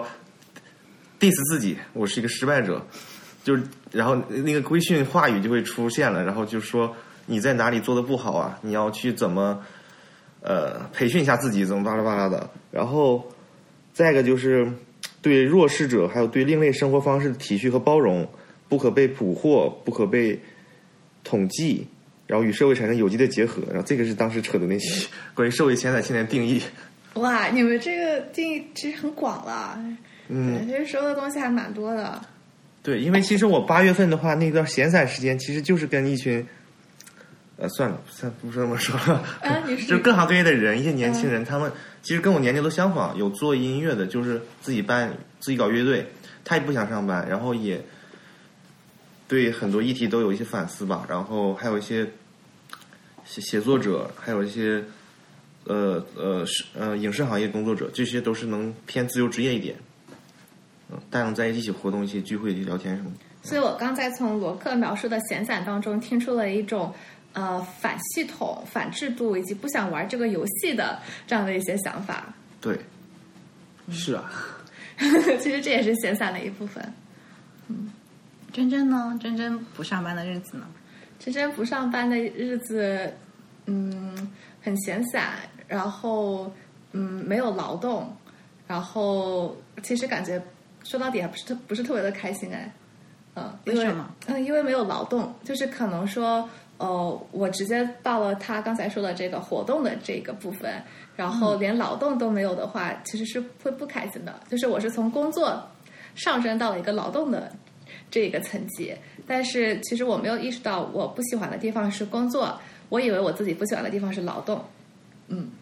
S4: diss 自己，我是一个失败者，就是然后那个规训话语就会出现了，然后就说你在哪里做的不好啊，你要去怎么呃培训一下自己，怎么巴拉巴拉的。然后再一个就是对弱势者还有对另类生活方式的体恤和包容，不可被捕获，不可被统计，然后与社会产生有机的结合，然后这个是当时扯的那些关于社会闲散青年定义。
S1: 哇，你们这个定义其实很广了，
S4: 嗯，
S1: 其实说的东西还蛮多的。
S4: 对，因为其实我八月份的话，那段闲散时间其实就是跟一群，呃，算了，算不是这么说了，
S1: 啊，你是
S4: 就是各行各业的人，一些年轻人，
S1: 嗯、
S4: 他们其实跟我年龄都相仿，有做音乐的，就是自己办自己搞乐队，他也不想上班，然后也对很多议题都有一些反思吧，然后还有一些写写作者，还有一些呃呃是呃影视行业工作者，这些都是能偏自由职业一点，嗯，大家能在一起活动、一起聚会、一起聊天什么的。
S1: 所以我刚才从罗克描述的闲散当中听出了一种呃反系统、反制度以及不想玩这个游戏的这样的一些想法。
S4: 对，
S3: 是啊，
S1: 其实这也是闲散的一部分。
S2: 嗯，真真呢？真真不上班的日子呢？
S1: 真真不上班的日子，嗯，很闲散，然后嗯没有劳动，然后其实感觉说到底还不是特不是特别的开心哎。嗯，
S2: 为什么？
S1: 嗯，因为没有劳动，就是可能说，呃，我直接到了他刚才说的这个活动的这个部分，然后连劳动都没有的话，其实是会不开心的。就是我是从工作上升到了一个劳动的这个层级，但是其实我没有意识到我不喜欢的地方是工作，我以为我自己不喜欢的地方是劳动，嗯，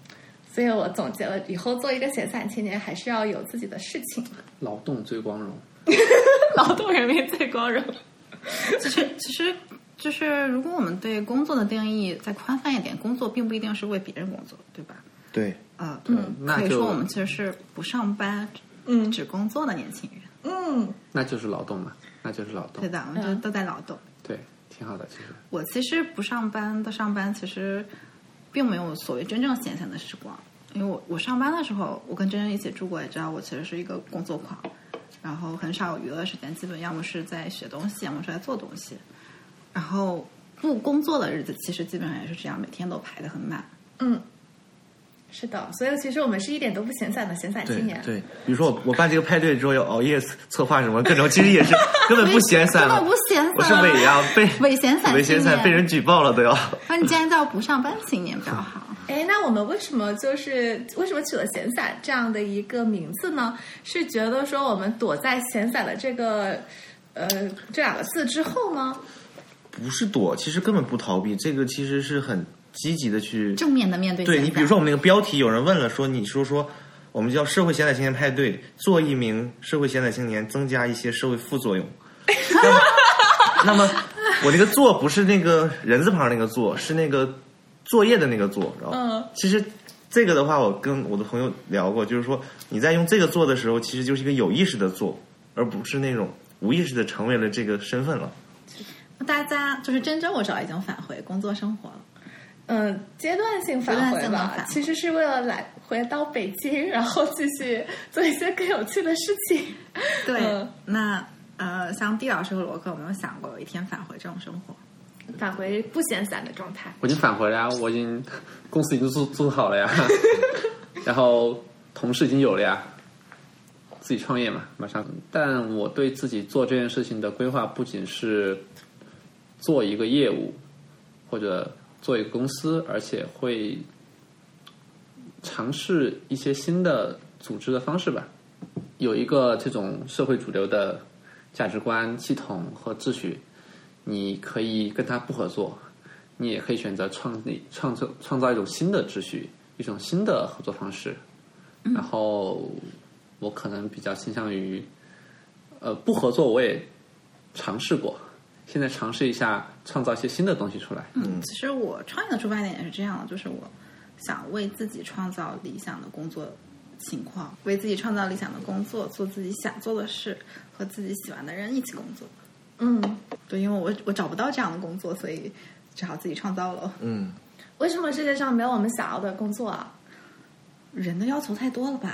S5: 所以我总结了，以后做一个闲散青年，还是要有自己的事情。
S3: 劳动最光荣，
S5: 劳动人民最光荣。
S2: 其实，其实就是如果我们对工作的定义再宽泛一点，工作并不一定是为别人工作，对吧？
S4: 对，
S2: 啊、呃，
S5: 嗯，
S2: 可以
S3: 那就
S2: 说我们其实是不上班，
S5: 嗯
S2: 只工作的年轻人。
S5: 嗯，
S3: 那就是劳动嘛，那就是劳动
S2: 对。的，我们就都在劳动。
S3: 对，挺好的，其实。
S2: 我其实不上班的上班，其实并没有所谓真正闲散的时光。因为我我上班的时候，我跟真真一起住过，也知道我其实是一个工作狂，然后很少有娱乐时间，基本要么是在学东西，要么是在做东西。然后不工作的日子，其实基本上也是这样，每天都排得很满。
S5: 嗯，是的，所以其实我们是一点都不闲散的闲散
S4: 对
S5: 青年。
S4: 对，比如说我我办这个派对之后要熬夜策划什么各种，其实也是根本不闲散了，
S2: 根本不闲散，
S4: 我是伪呀，被
S2: 伪闲散，
S4: 伪闲散被人举报了都要。
S2: 那你既然叫不上班青年比较好。
S5: 哎，那我们为什么就是为什么取了闲散这样的一个名字呢？是觉得说我们躲在闲散的这个呃这两个字之后吗？
S4: 不是躲，其实根本不逃避，这个其实是很积极的去
S2: 正面的面对闲散。
S4: 对你，比如说我们那个标题，有人问了说，你说说我们叫社会闲散青年派对，做一名社会闲散青年，增加一些社会副作用。那么，那么我那个做不是那个人字旁那个做，是那个作业的那个做。然后，
S5: 嗯，
S4: 其实这个的话，我跟我的朋友聊过，就是说你在用这个做的时候，其实就是一个有意识的做，而不是那种无意识的成为了这个身份了。
S2: 大家就是真真，我知道已经返回工作生活了。
S5: 嗯，阶段性返回
S2: 阶段性的
S5: 吧，
S2: 返回
S5: 其实是为了来回到北京，然后继续做一些更有趣的事情。
S2: 对，
S5: 嗯
S2: 那呃，像地老师和罗克，有没有想过有一天返回这种生活？
S5: 返回不闲散的状态。
S3: 我已经返回了呀，我已经公司已经做做好了呀，然后同事已经有了呀，自己创业嘛，马上。但我对自己做这件事情的规划不仅是做一个业务或者做一个公司，而且会尝试一些新的组织的方式吧。有一个这种社会主流的价值观、系统和秩序，你可以跟他不合作，你也可以选择创立、创造、创造一种新的秩序，一种新的合作方式。然后我可能比较倾向于，呃，不合作我也尝试过，现在尝试一下创造一些新的东西出来。
S2: 嗯，其实我创业的出发点也是这样的，就是我想为自己创造理想的工作情况，为自己创造理想的工作，做自己想做的事，和自己喜欢的人一起工作。
S5: 嗯，
S2: 对，因为我我找不到这样的工作，所以只好自己创造了。
S4: 嗯，
S5: 为什么世界上没有我们想要的工作啊？
S2: 人的要求太多了吧？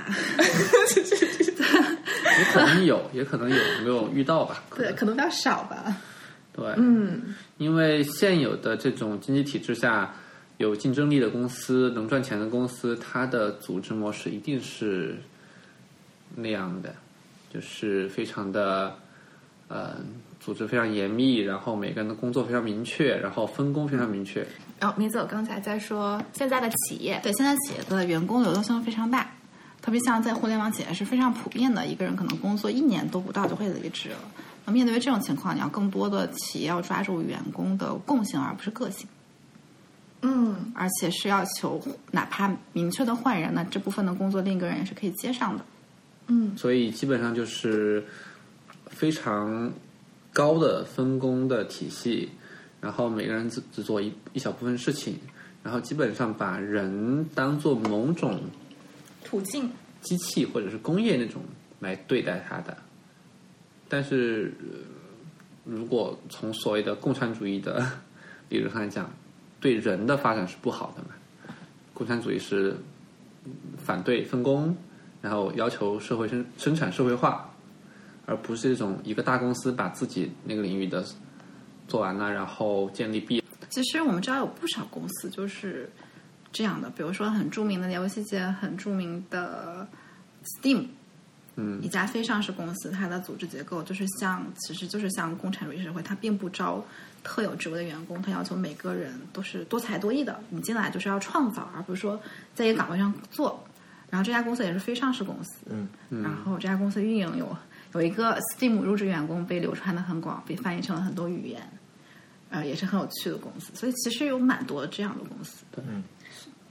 S3: 也可能有，也可能有，没有遇到吧？
S2: 对，可能比较少吧。
S3: 对，
S5: 嗯，
S3: 因为现有的这种经济体制下，有竞争力的公司、能赚钱的公司，它的组织模式一定是那样的，就是非常的，呃，组织非常严密，然后每个人的工作非常明确，然后分工非常明确。
S5: 然后米子，我刚才在说现在的企业，
S2: 对，现在企业的员工流动性非常大，特别像在互联网企业是非常普遍的，一个人可能工作一年都不到就会离职了。那面对这种情况，你要更多的企业要抓住员工的共性，而不是个性。
S5: 嗯，
S2: 而且是要求哪怕明确的换人呢，这部分的工作另一个人也是可以接上的。
S5: 嗯，
S3: 所以基本上就是非常高的分工的体系，然后每个人只只做一一小部分事情，然后基本上把人当做某种
S5: 途径，
S3: 机器或者是工业那种来对待它的。但是，呃如果从所谓的共产主义的理论上来讲，对人的发展是不好的嘛。共产主义是反对分工，然后要求社会生生产社会化，而不是这种一个大公司把自己那个领域的做完了，然后建立币。
S2: 其实我们知道有不少公司就是这样的，比如说很著名的游戏界很著名的 Steam，
S3: 嗯，
S2: 一家非上市公司，它的组织结构就是像，其实就是像共产主义社会，它并不招特有职位的员工，它要求每个人都是多才多艺的，你进来就是要创造，而不是说在一个岗位上做。然后这家公司也是非上市公司，
S4: 嗯，
S2: 然后这家公司运营有有一个 Steam 入职员工被流传的很广，被翻译成了很多语言，呃，也是很有趣的公司。所以其实有蛮多这样的公司。
S3: 对，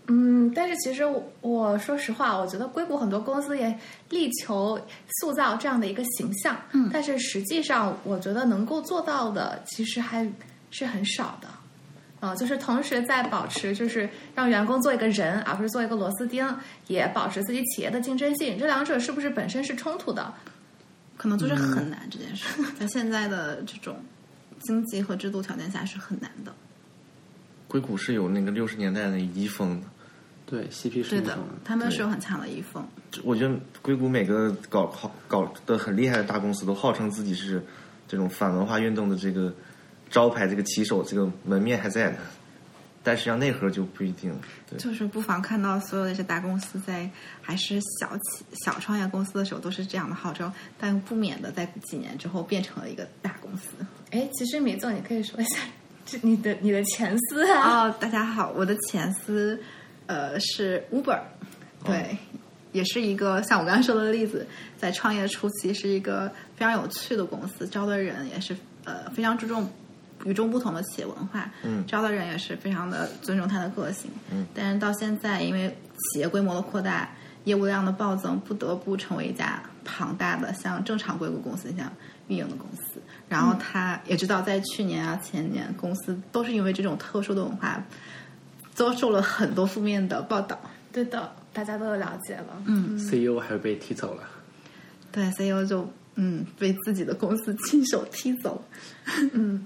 S5: 嗯，但是其实我我说实话，我觉得硅谷很多公司也力求塑造这样的一个形象，
S2: 嗯
S5: 但是实际上我觉得能够做到的其实还是很少的。呃，就是同时在保持，就是让员工做一个人，而不是做一个螺丝钉，也保持自己企业的竞争性，这两者是不是本身是冲突的？
S2: 可能就是很难、嗯、这件事，在现在的这种经济和制度条件下是很难的。
S4: 硅谷是有那个六十年代的遗风的，
S3: 对 C P
S2: 对的，他们是有很强的遗风。
S4: 我觉得硅谷每个搞好搞得很厉害的大公司都号称自己是这种反文化运动的这个招牌，这个旗手，这个门面还在的，但实际上内核就不一定。对，
S2: 就是不妨看到所有的这大公司在还是小企小创业公司的时候都是这样的号召，但不免的在几年之后变成了一个大公司。
S5: 哎，其实米总，你可以说一下这你的你的前司啊。
S2: 哦，大家好，我的前司呃是 Uber， 对。哦，也是一个像我刚才说的例子，在创业初期是一个非常有趣的公司，招的人也是呃非常注重与众不同的企业文化，
S4: 嗯，
S2: 招的人也是非常的尊重他的个性，
S4: 嗯，
S2: 但是到现在因为企业规模的扩大，业务量的暴增，不得不成为一家庞大的像正常硅谷公司一样运营的公司。然后他也知道，在去年啊前年，公司都是因为这种特殊的文化，遭受了很多负面的报道。
S5: 对的，大家都了解了。
S2: 嗯
S3: ，C E O 还被踢走了。
S2: 对 ，C E O 就嗯被自己的公司亲手踢走。
S5: 嗯。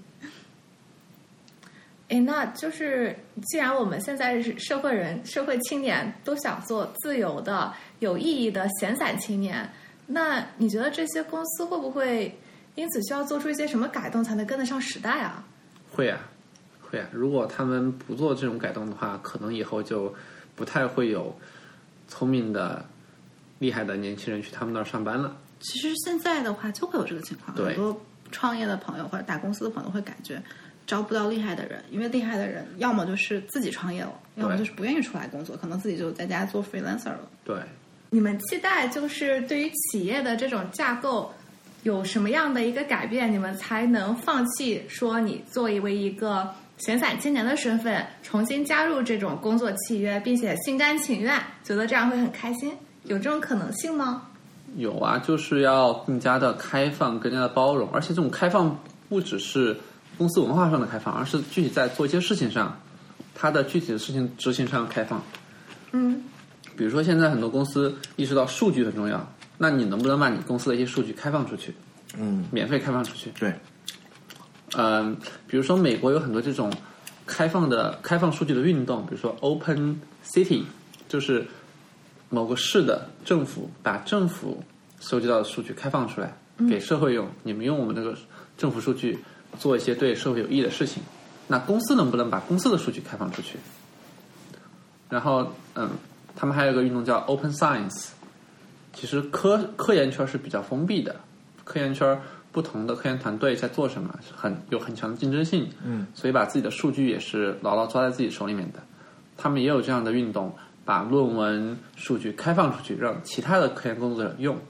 S5: 哎，那就是既然我们现在是社会人、社会青年都想做自由的、有意义的闲散青年，那你觉得这些公司会不会因此需要做出一些什么改动，才能跟得上时代啊？
S3: 会啊，会啊。如果他们不做这种改动的话，可能以后就不太会有聪明的、厉害的年轻人去他们那儿上班了。
S2: 其实现在的话就会有这个情况，很多创业的朋友或者大公司的朋友会感觉招不到厉害的人，因为厉害的人要么就是自己创业了，要么就是不愿意出来工作，可能自己就在家做 freelancer 了。
S3: 对，
S5: 你们期待就是对于企业的这种架构有什么样的一个改变，你们才能放弃说你作为一个闲散青年的身份重新加入这种工作契约，并且心甘情愿，觉得这样会很开心，有这种可能性吗？
S3: 有啊，就是要更加的开放，更加的包容，而且这种开放不只是公司文化上的开放，而是具体在做一些事情上，它的具体的事情执行上开放。
S5: 嗯，
S3: 比如说现在很多公司意识到数据很重要，那你能不能把你公司的一些数据开放出去？
S4: 嗯，
S3: 免费开放出去。
S4: 对，
S3: 嗯，比如说美国有很多这种开放的开放数据的运动，比如说 Open City， 就是某个市的政府把政府收集到的数据开放出来给社会用，你们用我们这个政府数据做一些对社会有益的事情。那公司能不能把公司的数据开放出去？然后，嗯，他们还有一个运动叫 Open Science。其实科科研圈是比较封闭的，科研圈不同的科研团队在做什么，是很有很强的竞争性。
S4: 嗯，
S3: 所以把自己的数据也是牢牢抓在自己手里面的。他们也有这样的运动，把论文数据开放出去，让其他的科研工作者用。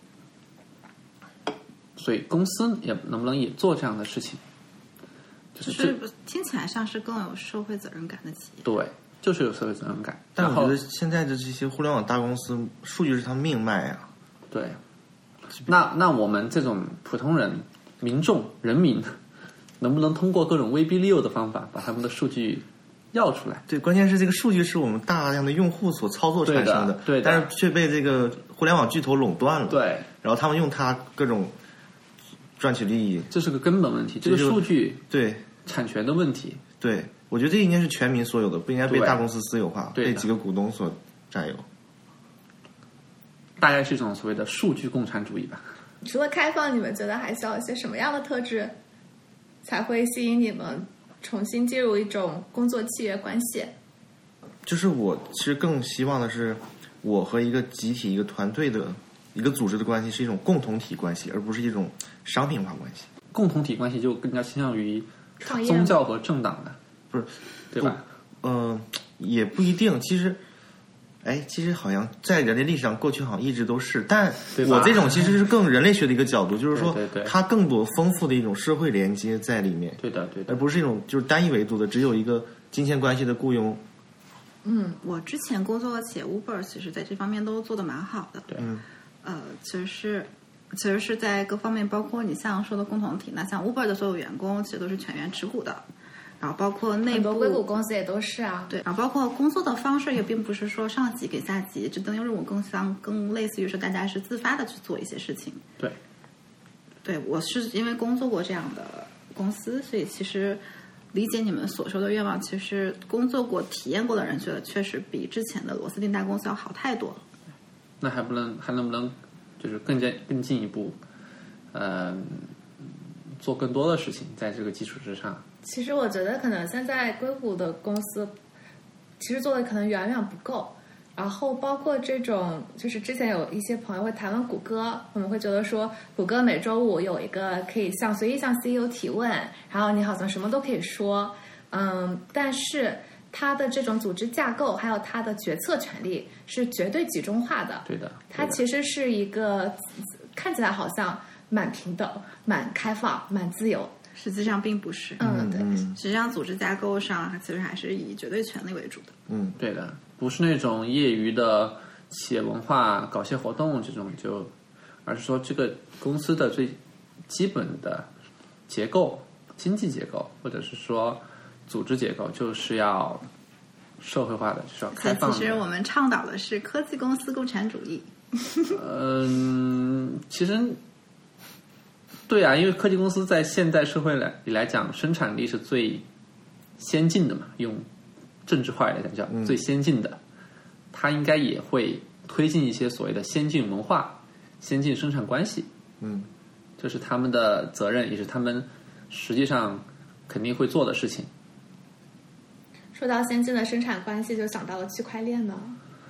S3: 所以公司也能不能也做这样的事情？
S2: 就是、就是听起来像是更有社会责任感的企业。
S3: 对，就是有社会责任感。
S4: 但我觉得现在的这些互联网大公司，数据是他们命脉啊。
S3: 对，那那我们这种普通人、民众、人民，能不能通过各种威逼利诱的方法，把他们的数据要出来？
S4: 对，关键是这个数据是我们大量的用户所操作产生的，
S3: 对的，对的，
S4: 但是却被这个互联网巨头垄断了。
S3: 对，
S4: 然后他们用它各种赚取利益，
S3: 这是个根本问题。这个数据
S4: 对
S3: 产权的问题，
S4: 对，我觉得这应该是全民所有的，不应该被大公司私有化，
S3: 被
S4: 几个股东所占有。
S3: 大概是一种所谓的数据共产主义吧。
S5: 除了开放，你们觉得还需要一些什么样的特质，才会吸引你们重新进入一种工作契约关系？
S4: 就是我其实更希望的是，我和一个集体、一个团队的一个组织的关系是一种共同体关系，而不是一种商品化关系。
S3: 共同体关系就更加倾向于
S5: 创业
S3: 宗教和政党的，
S4: 不是
S3: 对吧？
S4: 嗯、呃，也不一定。其实，哎，其实好像在人类历史上，过去好像一直都是。但我这种其实是更人类学的一个角度，就是说，
S3: 对对对，
S4: 它更多丰富的一种社会连接在里面。
S3: 对的，对的，
S4: 而不是一种就是单一维度的，只有一个金钱关系的雇佣
S2: 嗯，我之前工作的企业 Uber， 其实在这方面都做得蛮好的。
S3: 对，
S2: 呃，其实是，其实是在各方面，包括你像说的共同体，那像 Uber 的所有员工其实都是全员持股的，然后包括内部
S5: 很多硅谷公司也都是啊。
S2: 对，然后包括工作的方式也并不是说上级给下级指定任务，更像更类似于说大家是自发的去做一些事情。
S3: 对，
S2: 对我是因为工作过这样的公司，所以其实理解你们所说的愿望，其实工作过、体验过的人觉得确实比之前的螺丝钉大公司要好太多了。
S3: 那还不能还能不能就是更加更进一步，呃，做更多的事情，在这个基础之上。
S5: 其实我觉得可能现在硅谷的公司其实做的可能远远不够。然后包括这种，就是之前有一些朋友会谈论谷歌，我们会觉得说，谷歌每周五有一个可以向随意向 C E O 提问，然后你好像什么都可以说，嗯，但是它的这种组织架构还有它的决策权力是绝对集中化的。
S3: 对的，
S5: 它其实是一个看起来好像蛮平等、蛮开放、蛮自由，
S2: 实际上并不是。
S5: 嗯，对，
S2: 实际上组织架构上其实还是以绝对权力为主的。
S4: 嗯，
S3: 对的。不是那种业余的企业文化搞些活动这种就，而是说这个公司的最基本的结构、经济结构或者是说组织结构就是要社会化的，就是要开放的。
S2: 其实我们倡导的是科技公司共产主义。
S3: 嗯，其实对啊，因为科技公司在现代社会来里来讲，生产力是最先进的嘛，用政治化来讲叫最先进的，它应该也会推进一些所谓的先进文化、先进生产关系。
S4: 嗯，
S3: 这是他们的责任，也是他们实际上肯定会做的事情。
S5: 说到先进的生产关系，就想到了区块链呢。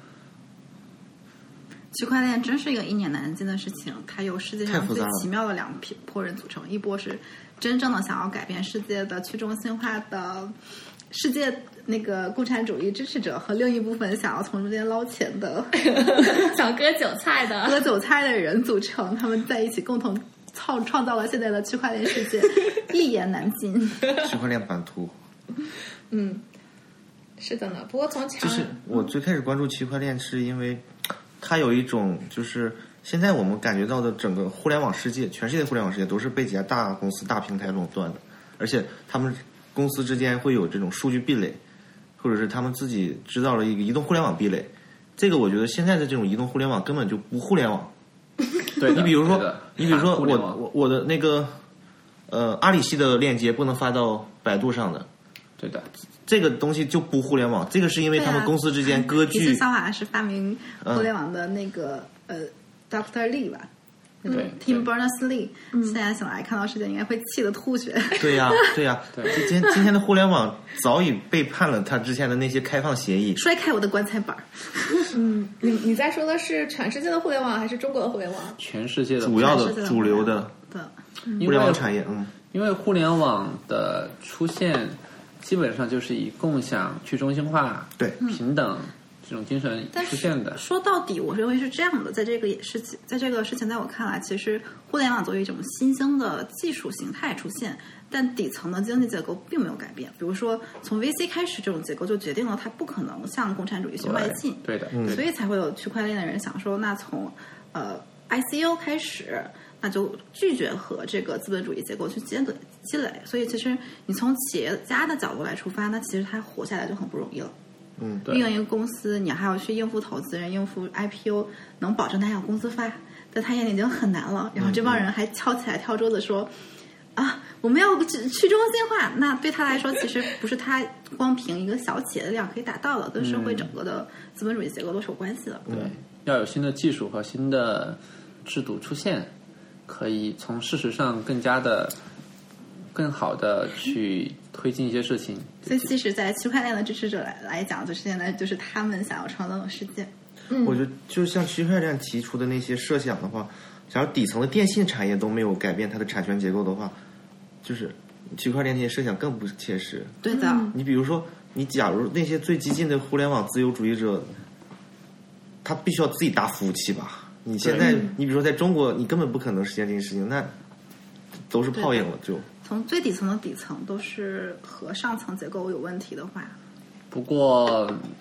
S2: 区块链真是一个一言难尽的事情，它由世界上最奇妙的两批波人组成，一波是真正的想要改变世界的去中心化的世界那个共产主义支持者，和另一部分想要从中间捞钱的
S5: 想割韭菜的
S2: 割韭菜的人组成，他们在一起共同创创造了现在的区块链世界，一言难尽。
S4: 区块链版图。
S5: 嗯，是的呢。不过从
S4: 其实我最开始关注区块链是因为它有一种就是现在我们感觉到的整个互联网世界，全世界互联网世界都是被几家大公司大平台垄断的，而且他们公司之间会有这种数据壁垒，或者是他们自己制造了一个移动互联网壁垒。这个我觉得现在的这种移动互联网根本就不互联网。
S3: 对，
S4: 你比如说你比如说我
S3: 我
S4: 我的那个呃阿里系的链接不能发到百度上的，
S3: 对的，
S4: 这个东西就不互联网。这个是因为他们公司之间割据。
S2: 其实肖华是发明互联网的那个、嗯、呃 Doctor Lee 吧。
S3: 对
S2: ，Tim Berners-Lee，、嗯、现在醒来看到世界应该会气得吐血。
S4: 对呀、啊，对呀、啊，对。今今天的互联网早已背叛了他之前的那些开放协议。
S2: 摔开我的棺材板。
S5: 嗯，你你在说的是全世界的互联网还是中国的互联网？
S3: 全世界的
S4: 主要的主流的
S2: 的
S4: 互联网产业。嗯，
S3: 因为互联网的出现，基本上就是以共享、去中心化、
S4: 对
S3: 平等。这种精神出现的。
S2: 说到底，我认为是这样的，在这个也是在这个事情，在我看来，其实互联网作为一种新兴的技术形态出现，但底层的经济结构并没有改变。比如说，从 V C 开始，这种结构就决定了它不可能向共产主义去迈进。
S3: 对的，
S4: 嗯、
S2: 所以才会有区块链的人想说，那从呃 I C O 开始，那就拒绝和这个资本主义结构去积累积累。所以，其实你从企业家的角度来出发，那其实它活下来就很不容易了。
S4: 嗯，
S2: 运营一个公司，你还要去应付投资人、应付 I P O， 能保证他有工资发，在他眼里已经很难了。然后这帮人还敲起来跳桌子说：“嗯、啊，我们要去中心化。”那对他来说，其实不是他光凭一个小企业的量可以达到的，跟社会整个的资本主义结构都是有关系的。
S3: 对，要有新的技术和新的制度出现，可以从事实上更加的、更好的去推进一些事情。
S2: 所以，其实，在区块链的支持者来来讲，就是现在就是他们想要创造的世界。
S4: 嗯，我觉得就像区块链提出的那些设想的话，假如底层的电信产业都没有改变它的产权结构的话，就是区块链那些设想更不切实。
S2: 对的，
S4: 你比如说，你假如那些最激进的互联网自由主义者，他必须要自己搭服务器吧？你现在，你比如说在中国，你根本不可能实现这件事情，那都是泡影了就。
S2: 从最底层的底层都是和上层结构有问题的话，
S3: 不过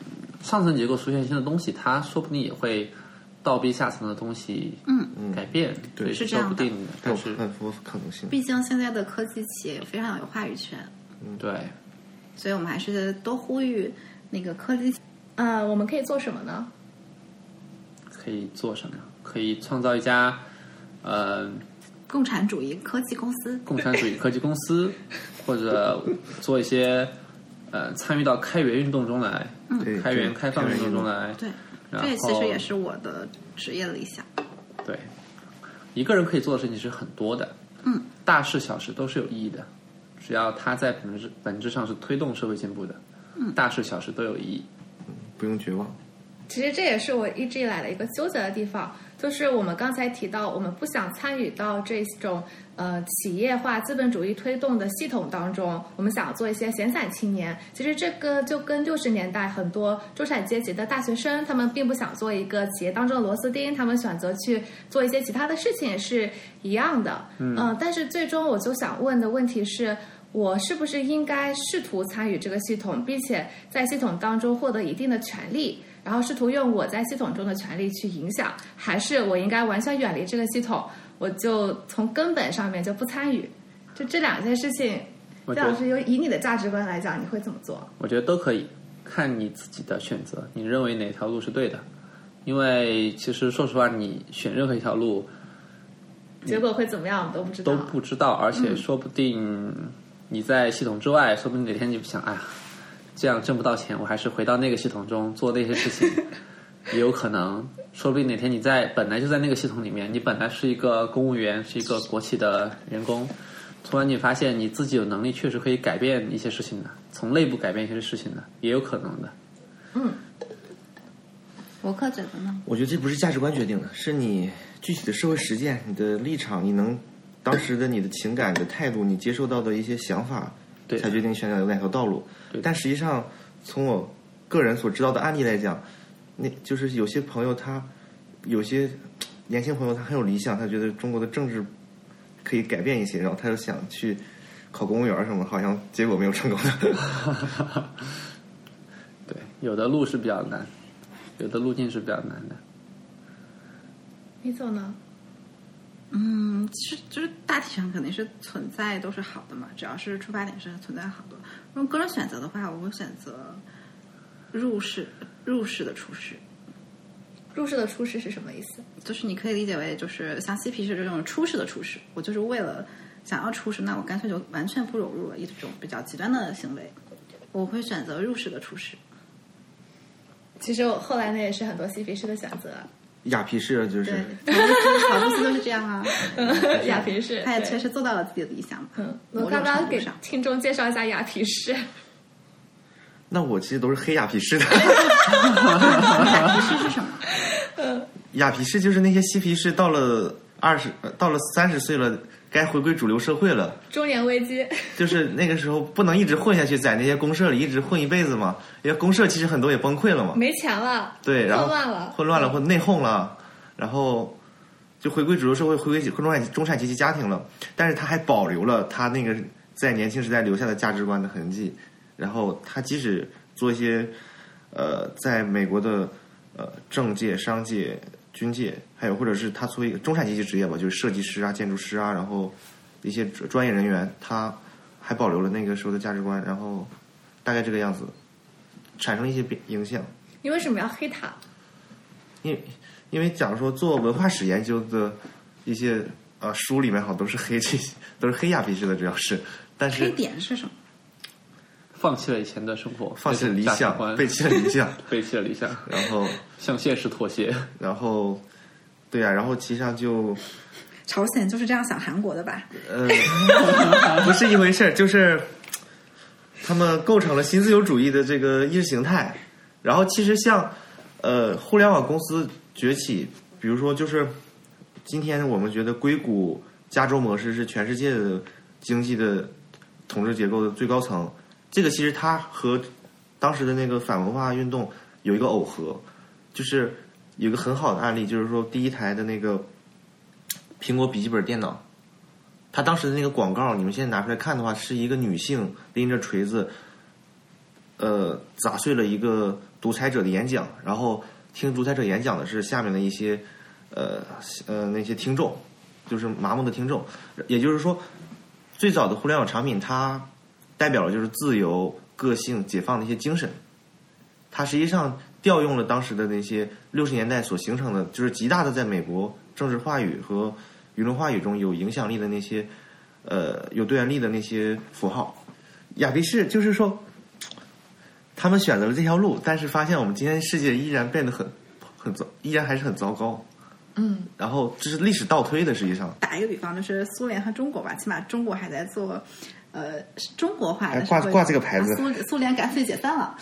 S3: 上层结构出现新的东西，它说不定也会倒逼下层的东西
S2: 嗯
S3: 改变，
S4: 对
S2: 是这样的
S3: 说不定的。
S4: 还有
S3: 但是
S4: 很多可能性。
S2: 毕竟现在的科技企业非常有话语权，
S3: 对，
S2: 所以我们还是多呼吁那个科技。
S5: 呃，我们可以做什么呢？
S3: 可以做什么？可以创造一家呃
S2: 共产主义科技公司，
S3: 共产主义科技公司，或者做一些呃参与到开源运动中来，
S4: 对
S3: 开源
S4: 对
S3: 开放运动中来。
S2: 对，
S3: 然后
S2: 这其实也是我的职业理想。
S3: 对，一个人可以做的事情是很多的，
S2: 嗯，
S3: 大事小事都是有意义的，只要他在本质本质上是推动社会进步的，嗯，大事小事都有意义。
S4: 不用绝望。
S5: 其实这也是我一直以来的一个纠结的地方，就是我们刚才提到，我们不想参与到这种呃企业化资本主义推动的系统当中，我们想要做一些闲散青年。其实这个就跟六十年代很多中产阶级的大学生，他们并不想做一个企业当中的螺丝钉，他们选择去做一些其他的事情是一样的。嗯、呃，但是最终我就想问的问题是，我是不是应该试图参与这个系统，并且在系统当中获得一定的权利，然后试图用我在系统中的权利去影响，还是我应该完全远离这个系统，我就从根本上面就不参与？就这两件事情，
S3: 我觉得
S5: 姜老师，由以你的价值观来讲，你会怎么做？
S3: 我觉得都可以，看你自己的选择，你认为哪条路是对的。因为其实说实话，你选任何一条路，
S5: 结果会怎么样，我们都不知道。
S3: 都不知道，而且说不定你在系统之外，说不定哪天你想，哎呀，这样挣不到钱，我还是回到那个系统中做那些事情，也有可能。说不定哪天你在本来就在那个系统里面，你本来是一个公务员，是一个国企的员工，突然你发现你自己有能力，确实可以改变一些事情的，从内部改变一些事情的，也有可能的。
S5: 嗯，
S2: 博客觉得呢？
S4: 我觉得这不是价值观决定的，是你具体的社会实践、你的立场、你能当时的你的情感的态度、你接受到的一些想法，
S3: 对，
S4: 才决定选择哪条道路。但实际上，从我个人所知道的案例来讲，那就是有些朋友他有些年轻朋友他很有理想，他觉得中国的政治可以改变一些，然后他就想去考公务员什么，好像结果没有成功的。
S3: 对，有的路是比较难，有的路径是比较难的。
S5: 你走呢？
S2: 嗯，其实就是大体上肯定是存在都是好的嘛，只要是出发点是存在好的。用个人选择的话，我会选择入世入世的出世。
S5: 入世的出世是什么意思？
S2: 就是你可以理解为就是像嬉皮士这种出世的出世，我就是为了想要出世，那我干脆就完全不融入了一种比较极端的行为，我会选择入世的出世。
S5: 其实我后来那也是很多嬉皮士的选择。
S4: 雅皮士就是
S2: 对，乔布斯，乔布斯就是这样啊。
S5: 雅皮士，
S2: 他也确实做到了自己的理想。
S5: 嗯，我刚刚给听众介绍一下雅皮士。
S4: 那我其实都是黑雅皮士的。
S2: 雅皮士是什么？
S5: 嗯，
S4: 雅皮士就是那些嬉皮士，到了二十，到了三十岁了，该回归主流社会了。
S5: 中年危机。
S4: 就是那个时候不能一直混下去，在那些公社里一直混一辈子嘛。因为公社其实很多也崩溃了嘛，
S5: 没钱了，
S4: 对，然后
S5: 混乱了，
S4: 混乱了或内讧了，然后就回归主流社会，回归中产中产阶级家庭了。但是他还保留了他那个在年轻时代留下的价值观的痕迹。然后他即使做一些呃，在美国的呃政界、商界、军界，还有或者是他作为一个中产阶级职业吧，就是设计师啊、建筑师啊，然后一些专业人员，他还保留了那个时候的价值观，然后大概这个样子，产生一些影响。
S5: 你为什么要黑他？
S4: 因为因为假如说做文化史研究的一些呃书里面好像都是黑这些都是黑雅皮士的，主要是，但是
S2: 黑点是什么？
S3: 放弃了以前的生活，
S4: 放弃了理想，背弃了理想，
S3: 背弃了理想，
S4: 然后
S3: 向现实妥协，
S4: 然后，对啊，然后其实上就，
S2: 朝鲜就是这样想韩国的吧？
S4: 呃，不是一回事，就是他们构成了新自由主义的这个意识形态。然后其实像呃互联网公司崛起，比如说就是今天我们觉得硅谷加州模式是全世界的经济的统治结构的最高层。这个其实它和当时的那个反文化运动有一个耦合，就是有一个很好的案例，就是说第一台的那个苹果笔记本电脑，它当时的那个广告，你们现在拿出来看的话，是一个女性拎着锤子呃砸碎了一个独裁者的演讲，然后听独裁者演讲的是下面的一些呃呃那些听众，就是麻木的听众。也就是说，最早的互联网产品它代表了就是自由、个性、解放的一些精神，它实际上调用了当时的那些六十年代所形成的，就是极大的在美国政治话语和舆论话语中有影响力的那些呃有对应力的那些符号。雅比士就是说他们选择了这条路，但是发现我们今天世界依然变得很很糟，依然还是很糟糕。
S2: 嗯，
S4: 然后这是历史倒推的，实际上
S2: 打一个比方，就是苏联和中国吧，起码中国还在做呃中国化的，
S4: 还挂挂这个牌子，
S2: 苏苏联干脆解散了。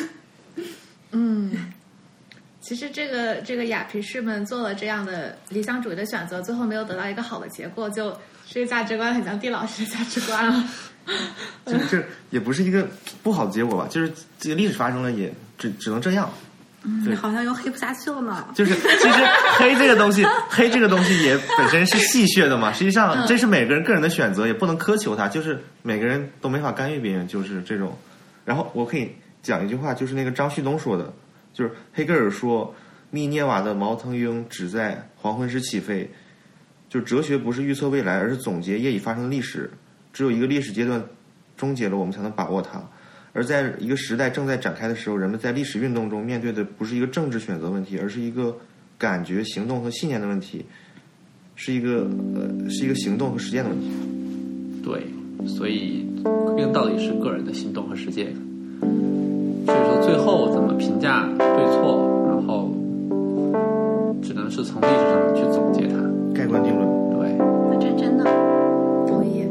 S5: 嗯，其实这个这个雅皮士们做了这样的理想主义的选择，最后没有得到一个好的结果，就这个价值观很像地老师的价值观了。
S4: 这这也不是一个不好的结果吧，就是这个历史发生了也只只能这样。
S2: 嗯，好像又黑不下去了呢。
S4: 就是其实黑这个东西，黑这个东西也本身是戏谑的嘛。实际上这是每个人个人的选择，也不能苛求他，就是每个人都没法干预别人，就是这种。然后我可以讲一句话，就是那个张旭东说的，就是黑格尔说密涅瓦的猫头鹰只在黄昏时起飞，就是哲学不是预测未来，而是总结业已发生的历史，只有一个历史阶段终结了，我们才能把握它。而在一个时代正在展开的时候，人们在历史运动中面对的不是一个政治选择问题，而是一个感觉、行动和信念的问题，是一个呃，是一个行动和实践的问题。
S3: 对，所以归根到底是个人的行动和实践。所以说，最后怎么评价对错，然后只能是从历史上去总结它，
S4: 盖棺定论。
S3: 对，
S2: 那真真的同意。